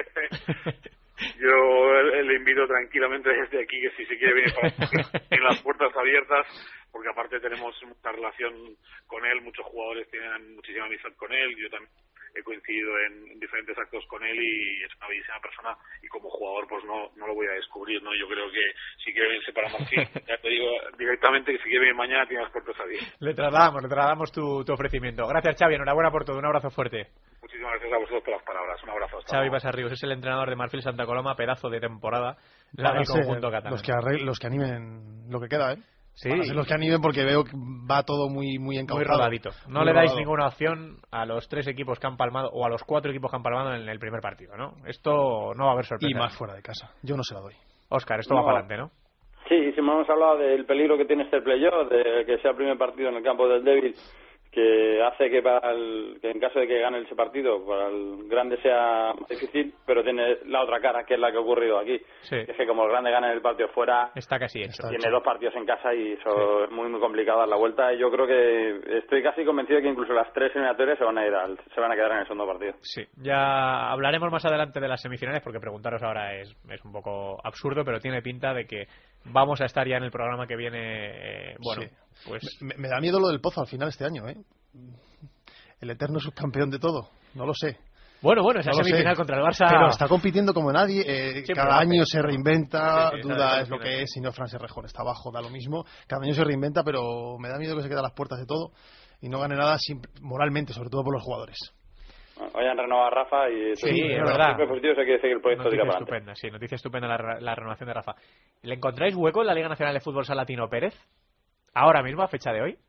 Yo le invito tranquilamente desde aquí que si se quiere venir para en las puertas abiertas, porque aparte tenemos mucha relación con él, muchos jugadores tienen muchísima amistad con él, yo también he coincidido en diferentes actos con él y es una bellísima persona, y como jugador pues no lo voy a descubrir, ¿no? Yo creo que si quiere venirse para Marfil, ya te digo directamente que si quiere venir mañana tiene las puertas abiertas. Le trasladamos tu ofrecimiento. Gracias, Xavi, enhorabuena por todo, un abrazo fuerte. Muchísimas gracias a vosotros por las palabras, un abrazo. Xavi Basarrius es el entrenador de Marfil Santa Coloma, pedazo de temporada la del conjunto catalán. Los que animen lo que queda, ¿eh? Sí. Van a ser los que animen, porque veo que va todo muy encauzado. Muy rodadito. No le dais ninguna opción a los 3 equipos que han palmado o a los 4 equipos que han palmado en el primer partido, ¿no? Esto no va a haber sorpresa. Y más fuera de casa. Yo no se la doy. Óscar, esto va para adelante, ¿no? Sí, sí, hemos hablado del peligro que tiene este playoff, de que sea el primer partido en el campo del débil, que hace que en caso de que gane ese partido, para el grande sea más difícil, pero tiene la otra cara, que es la que ha ocurrido aquí. Sí. Es que como el grande gana el partido fuera, está casi hecho. Tiene 2 partidos en casa y eso es muy complicado dar la vuelta. Y yo creo que estoy casi convencido de que incluso las 3 eliminatorias se van a quedar en el segundo partido. Sí, ya hablaremos más adelante de las semifinales, porque preguntaros ahora es un poco absurdo, pero tiene pinta de que vamos a estar ya en el programa que viene. Pues me da miedo lo del Pozo al final este año, ¿eh? El eterno subcampeón de todo, no lo sé. Bueno, esa semifinal contra el Barça. Pero está compitiendo como nadie. Cada año se reinventa. Sí, duda es lo que es. Si no, Fran Serrejón está abajo, da lo mismo. Cada año se reinventa, pero me da miedo que se quede a las puertas de todo y no gane nada moralmente, sobre todo por los jugadores. Hoy han renovado a Rafa y sí, es verdad. Siempre positivo, se quiere seguir el proyecto. Noticia estupenda la renovación de Rafa. ¿Le encontráis hueco en la Liga Nacional de Fútbol Sala Tino Pérez? Ahora mismo, a fecha de hoy.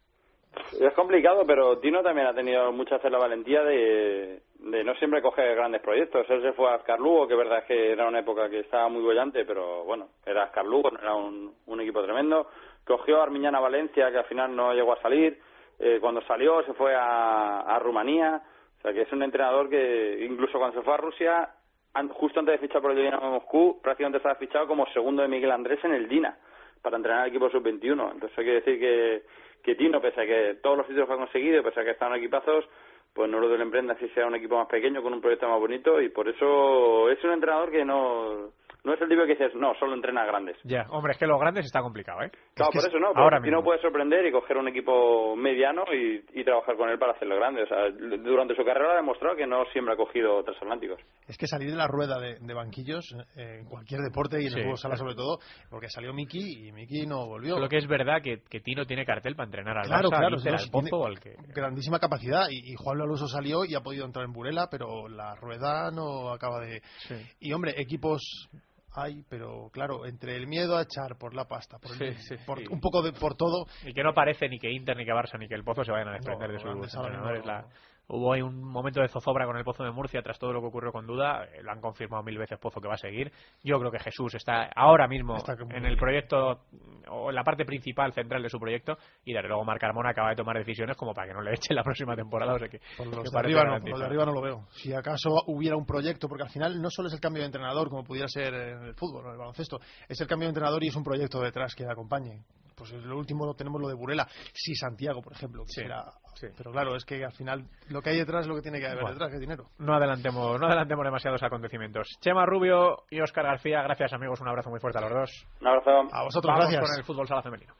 Es complicado, pero Tino también ha tenido mucha la valentía de no siempre coger grandes proyectos. Él se fue a Ascar Lugo, que es verdad que era una época que estaba muy bollante, pero bueno, era Ascar Lugo, era un equipo tremendo. Cogió a Armiñana Valencia, que al final no llegó a salir. Cuando salió se fue a Rumanía. O sea, que es un entrenador que incluso cuando se fue a Rusia, justo antes de fichar por el Dinamo de Moscú, prácticamente estaba fichado como segundo de Miguel Andrés en el Dina, para entrenar al equipo sub-21. Entonces hay que decir que Tino, pese a que todos los títulos que ha conseguido, pese a que están equipazos, pues no lo del emprenda si sea un equipo más pequeño, con un proyecto más bonito, y por eso es un entrenador que no es el tipo que dices, no, solo entrena grandes. Ya, hombre, es que los grandes está complicado, ¿eh? Claro, por eso no, pero Tino puede sorprender y coger un equipo mediano y trabajar con él para hacerlo grande. O sea, durante su carrera ha demostrado que no siempre ha cogido transatlánticos. Es que salir de la rueda de banquillos en cualquier deporte y en el fútbol sala sobre todo, porque salió Miki y Miki no volvió. Lo que es verdad que Tino tiene cartel para entrenar al Barça, al Pozo, al que... grandísima capacidad, y Juan Alonso salió y ha podido entrar en Burela, pero la rueda no acaba de... Sí. Y hombre, equipos hay, pero claro, entre el miedo a echar por la pasta, un poco por todo... Y que no parece ni que Inter, ni que Barça, ni que el Pozo se vayan a desprender de sus entrenadores. Hubo ahí un momento de zozobra con el Pozo de Murcia tras todo lo que ocurrió con Duda. Lo han confirmado 1000 veces Pozo que va a seguir. Yo creo que Jesús está ahora mismo en el proyecto, o en la parte principal, central de su proyecto, y desde luego Marc Carmona acaba de tomar decisiones como para que no le echen la próxima temporada. O sea que, por los de arriba no lo veo. Si acaso hubiera un proyecto, porque al final no solo es el cambio de entrenador, como pudiera ser en el fútbol o en el baloncesto, es el cambio de entrenador y es un proyecto detrás que acompañe. Pues lo último tenemos lo de Burela, sí, Santiago, por ejemplo, que pero claro, es que al final lo que hay detrás es lo que tiene que haber detrás, que es dinero. No adelantemos demasiados acontecimientos. Chema Rubio y Óscar García, gracias amigos, un abrazo muy fuerte a los dos. Un abrazo. A vosotros, Vamos gracias. Con el fútbol sala femenino.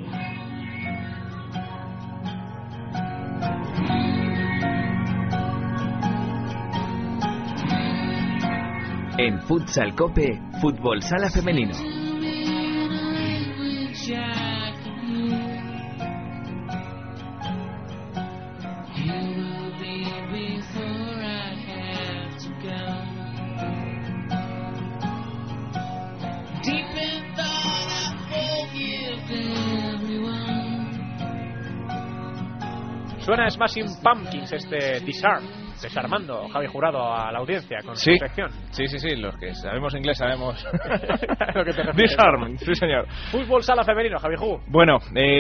En Futsal Cope, fútbol sala femenino. Suena Smashing Pumpkins, desarmando Javi Jurado a la audiencia con su sección. Sí, los que sabemos inglés sabemos lo que te refieres. Disarm, sí señor. Fútbol sala femenino, Javi Ju. Bueno,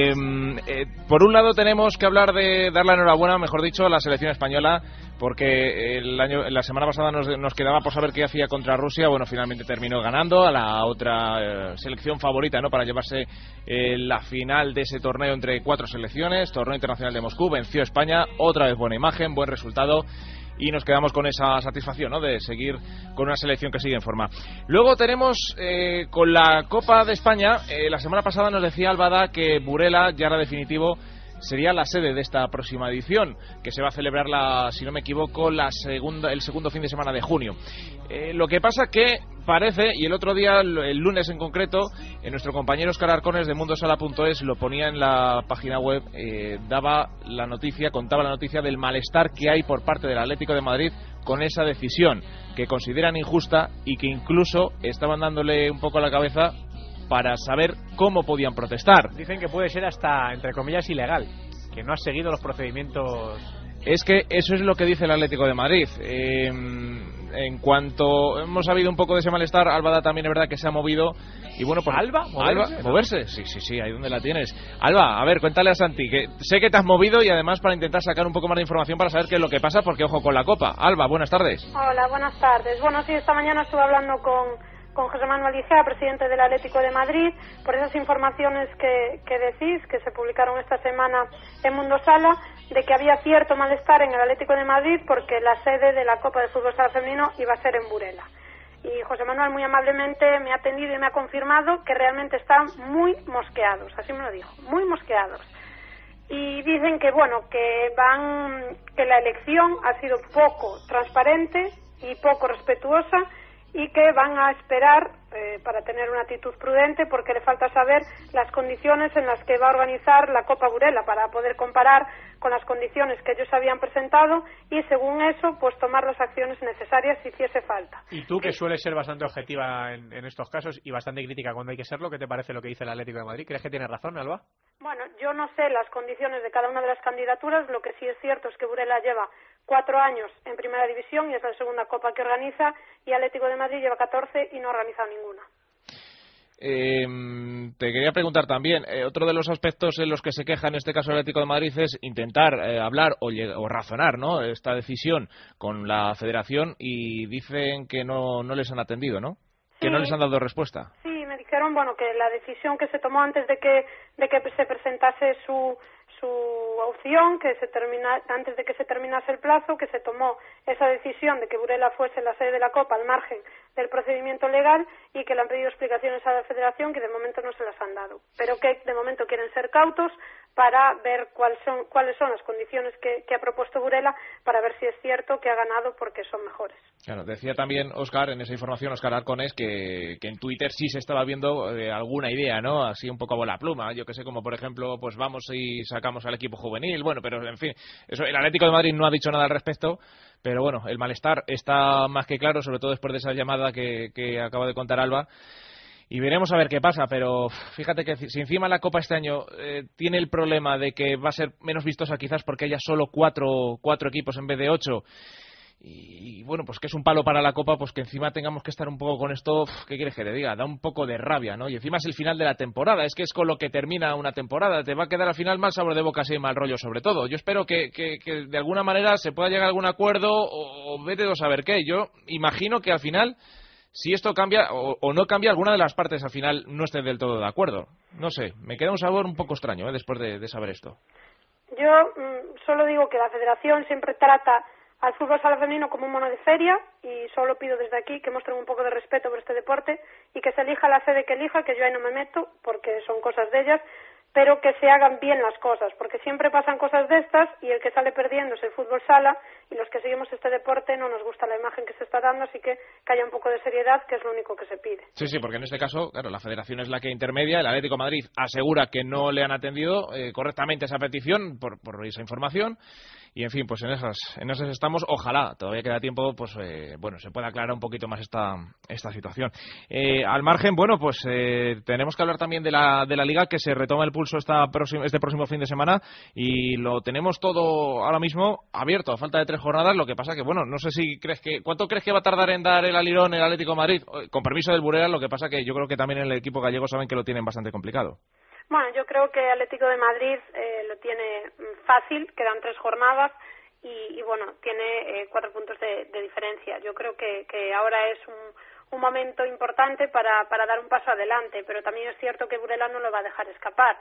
por un lado tenemos que hablar de dar la enhorabuena, mejor dicho, a la selección española, porque la semana pasada nos quedaba por saber qué hacía contra Rusia. Bueno, finalmente terminó ganando a la otra selección favorita, ¿no?, para llevarse la final de ese torneo entre 4 selecciones, torneo internacional de Moscú. Venció España, otra vez buena imagen, buen resultado, y nos quedamos con esa satisfacción, ¿no?, de seguir con una selección que sigue en forma. Luego tenemos con la Copa de España, la semana pasada nos decía Albada que Burela ya era definitivo, sería la sede de esta próxima edición, que se va a celebrar, si no me equivoco, el segundo fin de semana de junio. Lo que pasa que parece, y el otro día, el lunes en concreto, nuestro compañero Óscar Arcones de mundosala.es lo ponía en la página web, contaba la noticia del malestar que hay por parte del Atlético de Madrid con esa decisión, que consideran injusta y que incluso estaban dándole un poco a la cabeza para saber cómo podían protestar. Dicen que puede ser hasta, entre comillas, ilegal, que no ha seguido los procedimientos. Es que eso es lo que dice el Atlético de Madrid. En cuanto hemos sabido un poco de ese malestar, Alba también es verdad que se ha movido. Y bueno, pues ¿Alba? ¿Moverse? Sí, ahí donde la tienes. Alba, a ver, cuéntale a Santi, que sé que te has movido, y además para intentar sacar un poco más de información para saber qué es lo que pasa, porque ojo con la Copa. Alba, buenas tardes. Hola, buenas tardes. Bueno, sí, esta mañana estuve hablando con José Manuel Igea, presidente del Atlético de Madrid, por esas informaciones que decís, que se publicaron esta semana en Mundo Sala, de que había cierto malestar en el Atlético de Madrid porque la sede de la Copa de Fútbol Sala Femenino iba a ser en Burela. Y José Manuel muy amablemente me ha atendido y me ha confirmado que realmente están muy mosqueados, así me lo dijo, muy mosqueados. Y dicen que, bueno, que van que la elección ha sido poco transparente y poco respetuosa, y que van a esperar para tener una actitud prudente, porque le falta saber las condiciones en las que va a organizar la Copa Burela para poder comparar con las condiciones que ellos habían presentado y según eso pues tomar las acciones necesarias si hiciese falta. Y tú, que sueles ser bastante objetiva en estos casos y bastante crítica cuando hay que serlo, ¿qué te parece lo que dice el Atlético de Madrid? ¿Crees que tiene razón, Alba? Bueno, yo no sé las condiciones de cada una de las candidaturas, lo que sí es cierto es que Burela lleva 4 años en primera división y es la segunda copa que organiza, y Atlético de Madrid lleva 14 y no ha organizado ninguna. Te quería preguntar también, otro de los aspectos en los que se queja en este caso el Atlético de Madrid es intentar hablar o razonar, ¿no?, esta decisión con la Federación, y dicen que no les han atendido, ¿no? Sí. Que no les han dado respuesta. Sí, me dijeron, bueno, que la decisión que se tomó antes de que se presentase su opción, antes de que se terminase el plazo, que se tomó esa decisión de que Burela fuese la sede de la Copa al margen del procedimiento legal, y que le han pedido explicaciones a la Federación que de momento no se las han dado, pero que de momento quieren ser cautos para ver cuáles son las condiciones que ha propuesto Burela, para ver si es cierto que ha ganado porque son mejores. Claro, decía también Óscar, en esa información, Óscar Arcones, que en Twitter sí se estaba viendo alguna idea, ¿no?, así un poco a bola pluma, yo que sé, como por ejemplo, pues vamos y sacamos al equipo juvenil, bueno, pero en fin, eso, el Atlético de Madrid no ha dicho nada al respecto, pero bueno, el malestar está más que claro, sobre todo después de esa llamada que acaba de contar Alba. Y veremos a ver qué pasa, pero fíjate que si encima la Copa este año tiene el problema de que va a ser menos vistosa quizás porque haya solo cuatro equipos en vez de 8, y bueno, pues que es un palo para la Copa, pues que encima tengamos que estar un poco con esto, ¿qué quieres que te diga? Da un poco de rabia, ¿no? Y encima es el final de la temporada, es que es con lo que termina una temporada, te va a quedar al final mal sabor de boca, así mal rollo sobre todo. Yo espero que de alguna manera se pueda llegar a algún acuerdo, o vete a saber qué. Yo imagino que al final, si esto cambia o no cambia, alguna de las partes al final no esté del todo de acuerdo. No sé, me queda un sabor un poco extraño después de saber esto. Yo solo digo que la Federación siempre trata al fútbol sala femenino como un mono de feria, y solo pido desde aquí que muestren un poco de respeto por este deporte y que se elija la sede que elija, que yo ahí no me meto porque son cosas de ellas, pero que se hagan bien las cosas, porque siempre pasan cosas de estas y el que sale perdiendo es el fútbol sala, y los que seguimos este deporte no nos gusta la imagen que se está dando, así que haya un poco de seriedad, que es lo único que se pide. Sí, porque en este caso, claro, la Federación es la que intermedia, el Atlético de Madrid asegura que no le han atendido correctamente esa petición por esa información, y en fin, pues en esas estamos. Ojalá, todavía queda tiempo, pues bueno, se pueda aclarar un poquito más esta situación. Al margen, bueno, pues tenemos que hablar también de la Liga, que se retoma el pulso este próximo fin de semana, y lo tenemos todo ahora mismo abierto, a falta de 3 jornadas. Lo que pasa que, bueno, no sé si ¿cuánto crees que va a tardar en dar el alirón el Atlético de Madrid? Con permiso del Burela, lo que pasa que yo creo que también el equipo gallego saben que lo tienen bastante complicado. Bueno, yo creo que Atlético de Madrid lo tiene fácil, quedan 3 jornadas y bueno, tiene 4 puntos de diferencia. Yo creo que ahora es un momento importante para dar un paso adelante, pero también es cierto que Burela no lo va a dejar escapar.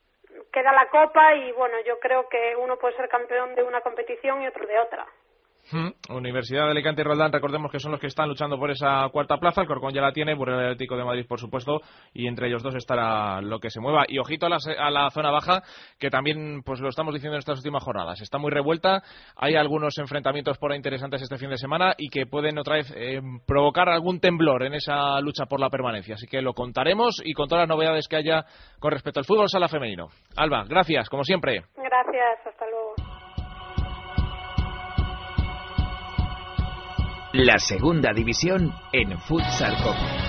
Queda la Copa y bueno, yo creo que uno puede ser campeón de una competición y otro de otra. Universidad de Alicante y Roldán, recordemos que son los que están luchando por esa 4ª plaza. El Corcón ya la tiene, Burela y Atlético de Madrid por supuesto, y entre ellos dos estará lo que se mueva. Y ojito a la zona baja, que también pues lo estamos diciendo en estas últimas jornadas, está muy revuelta, hay algunos enfrentamientos por ahí interesantes este fin de semana y que pueden otra vez provocar algún temblor en esa lucha por la permanencia, así que lo contaremos y con todas las novedades que haya con respecto al fútbol sala femenino. Alba, gracias, como siempre. Gracias, hasta luego. La segunda división en Futsal Cope.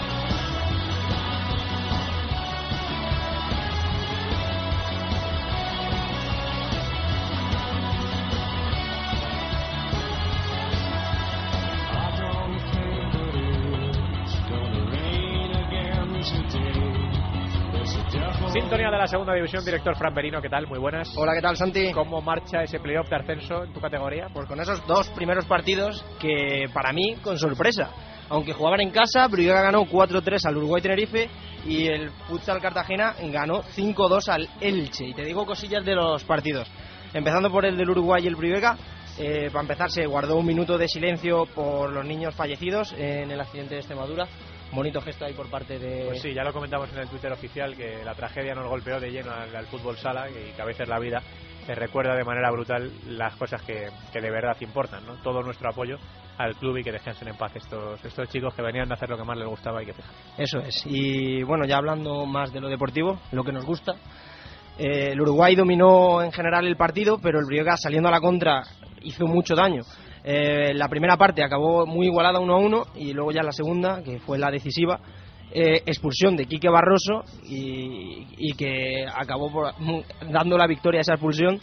Sintonía de la segunda división, director Fran Merino, ¿qué tal? Muy buenas. Hola, ¿qué tal, Santi? ¿Cómo marcha ese playoff de ascenso en tu categoría? Pues con esos 2 primeros partidos que para mí con sorpresa. Aunque jugaban en casa, Briviega ganó 4-3 al Uruguay Tenerife y el Futsal Cartagena ganó 5-2 al Elche. Y te digo cosillas de los partidos. Empezando por el del Uruguay y el Briviega. Para empezar, se guardó un minuto de silencio por los niños fallecidos en el accidente de Extremadura. Bonito gesto ahí por parte de... Pues sí, ya lo comentamos en el Twitter oficial, que la tragedia nos golpeó de lleno al fútbol sala y que a veces la vida le recuerda de manera brutal las cosas que de verdad importan, ¿no? Todo nuestro apoyo al club y que descansen en paz estos chicos que venían de hacer lo que más les gustaba y que fijan. Eso es. Y bueno, ya hablando más de lo deportivo, lo que nos gusta, el Uruguay dominó en general el partido, pero el Brihuega, saliendo a la contra, hizo mucho daño. La primera parte acabó muy igualada 1-1 y luego ya la segunda, que fue la decisiva, expulsión de Quique Barroso y que acabó dando la victoria a esa expulsión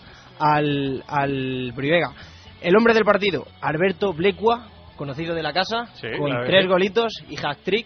al Brihuega. El hombre del partido, Alberto Blecua, conocido de la casa, sí, con 3 golitos y hat-trick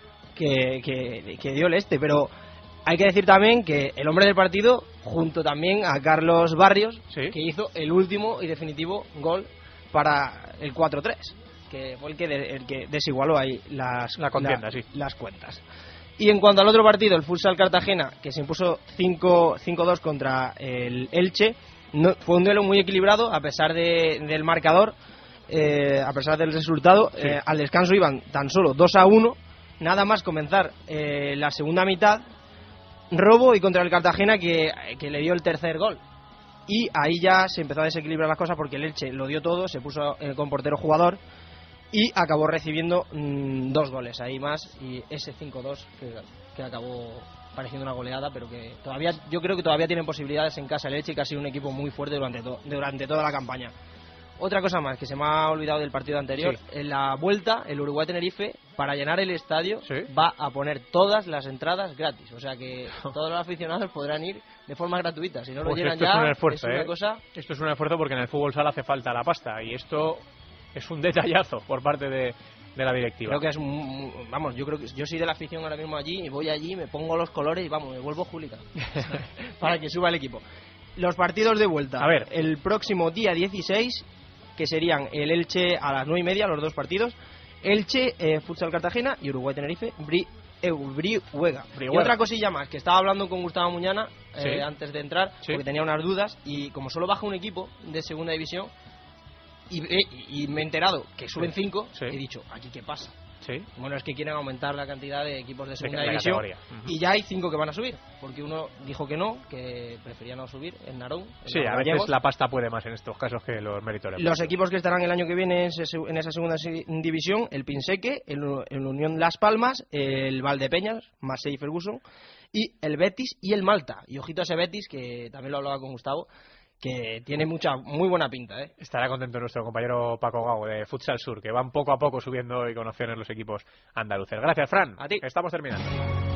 que dio el pero hay que decir también que el hombre del partido, junto también a Carlos Barrios, ¿sí?, que hizo el último y definitivo gol para el 4-3, que fue el que desigualó ahí las cuentas. Y en cuanto al otro partido, el Futsal Cartagena, que se impuso 5-2 contra el Elche, fue un duelo muy equilibrado a pesar del marcador, a pesar del resultado. Sí. Al descanso iban tan solo 2-1, nada más comenzar la segunda mitad, robo y contra el Cartagena que le dio el tercer gol. Y ahí ya se empezó a desequilibrar las cosas porque el Elche lo dio todo, se puso con portero jugador y acabó recibiendo 2 goles ahí más, y ese 5-2 que acabó pareciendo una goleada, pero que todavía, yo creo que todavía tienen posibilidades en casa el Elche, que ha sido un equipo muy fuerte durante toda la campaña. Otra cosa más que se me ha olvidado del partido anterior, sí, en la vuelta, el Uruguay-Tenerife, para llenar el estadio, sí, va a poner todas las entradas gratis, o sea que todos los aficionados podrán ir de forma gratuita. Si no lo llenan ya, es una cosa... Esto es un esfuerzo porque en el fútbol sala hace falta la pasta, y esto es un detallazo por parte de la directiva. Creo que es yo creo que yo soy de la afición ahora mismo allí, y voy allí, me pongo los colores y me vuelvo hooligan para que suba el equipo. Los partidos de vuelta, a ver, el próximo día 16, que serían el Elche a las 9:30, los 2 partidos, Elche, Futsal Cartagena, y Uruguay-Tenerife, Brihuega. Y otra cosilla más, que estaba hablando con Gustavo Muñana antes de entrar, porque tenía unas dudas, y como solo baja un equipo de segunda división, y me he enterado que suben 5, he dicho, ¿aquí qué pasa? Sí. Bueno, es que quieren aumentar la cantidad de equipos de segunda división, y ya hay 5 que van a subir, porque uno dijo que no, que prefería no subir, en Narón. Sí, a veces la pasta puede más en estos casos que los méritos. Los equipos que estarán el año que viene en esa segunda división, el Pinseque, el Unión Las Palmas, el Valdepeñas, Massey Ferguson, y el Betis y el Malta. Y ojito a ese Betis, que también lo hablaba con Gustavo, que tiene muy buena pinta, ¿eh? Estará contento nuestro compañero Paco Gago de Futsal Sur, que van poco a poco subiendo y con opciones los equipos andaluces. Gracias, Fran. A ti. Estamos terminando.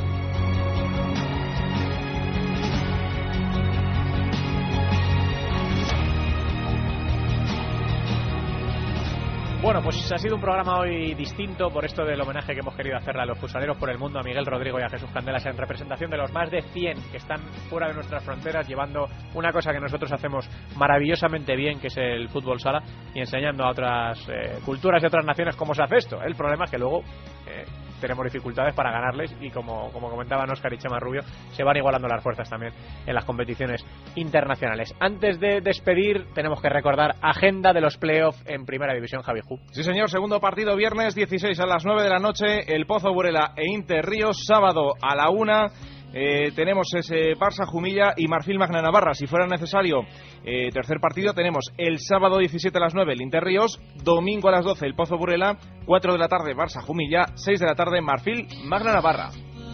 Bueno, pues ha sido un programa hoy distinto por esto del homenaje que hemos querido hacerle a los futsaleros por el mundo, a Miguel Rodrigo y a Jesús Candelas, en representación de los más de 100 que están fuera de nuestras fronteras, llevando una cosa que nosotros hacemos maravillosamente bien, que es el fútbol sala, y enseñando a otras culturas y otras naciones cómo se hace esto. El problema es que luego tenemos dificultades para ganarles, y como comentaban Óscar y Chema Rubio, se van igualando las fuerzas también en las competiciones internacionales. Antes de despedir, tenemos que recordar agenda de los playoffs en Primera División, Javi Ju. Sí, señor, segundo partido viernes 16 a las 9 de la noche, el Pozo Burela e Inter Ríos. Sábado a la 1 tenemos ese Barça Jumilla y Marfil Magna Navarra. Si fuera necesario, tercer partido, tenemos el sábado 17 a las 9 el Inter Ríos, domingo a las 12 el Pozo Burela, 4 de la tarde Barça Jumilla, 6 de la tarde Marfil Magna Navarra.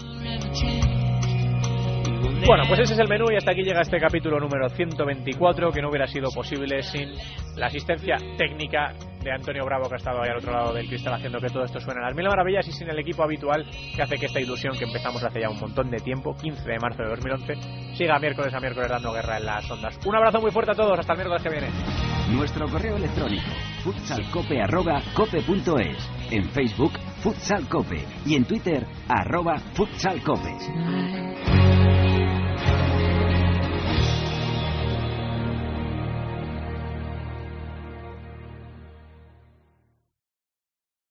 Bueno, pues ese es el menú, y hasta aquí llega este capítulo número 124, que no hubiera sido posible sin la asistencia técnica de Antonio Bravo, que ha estado ahí al otro lado del cristal haciendo que todo esto suene a las mil maravillas, y sin el equipo habitual que hace que esta ilusión, que empezamos hace ya un montón de tiempo, 15 de marzo de 2011, siga miércoles a miércoles dando guerra en las ondas. Un abrazo muy fuerte a todos, hasta el miércoles que viene. Nuestro correo electrónico futsalcope@cope.es, en Facebook Futsal Cope y en Twitter @futsalcope.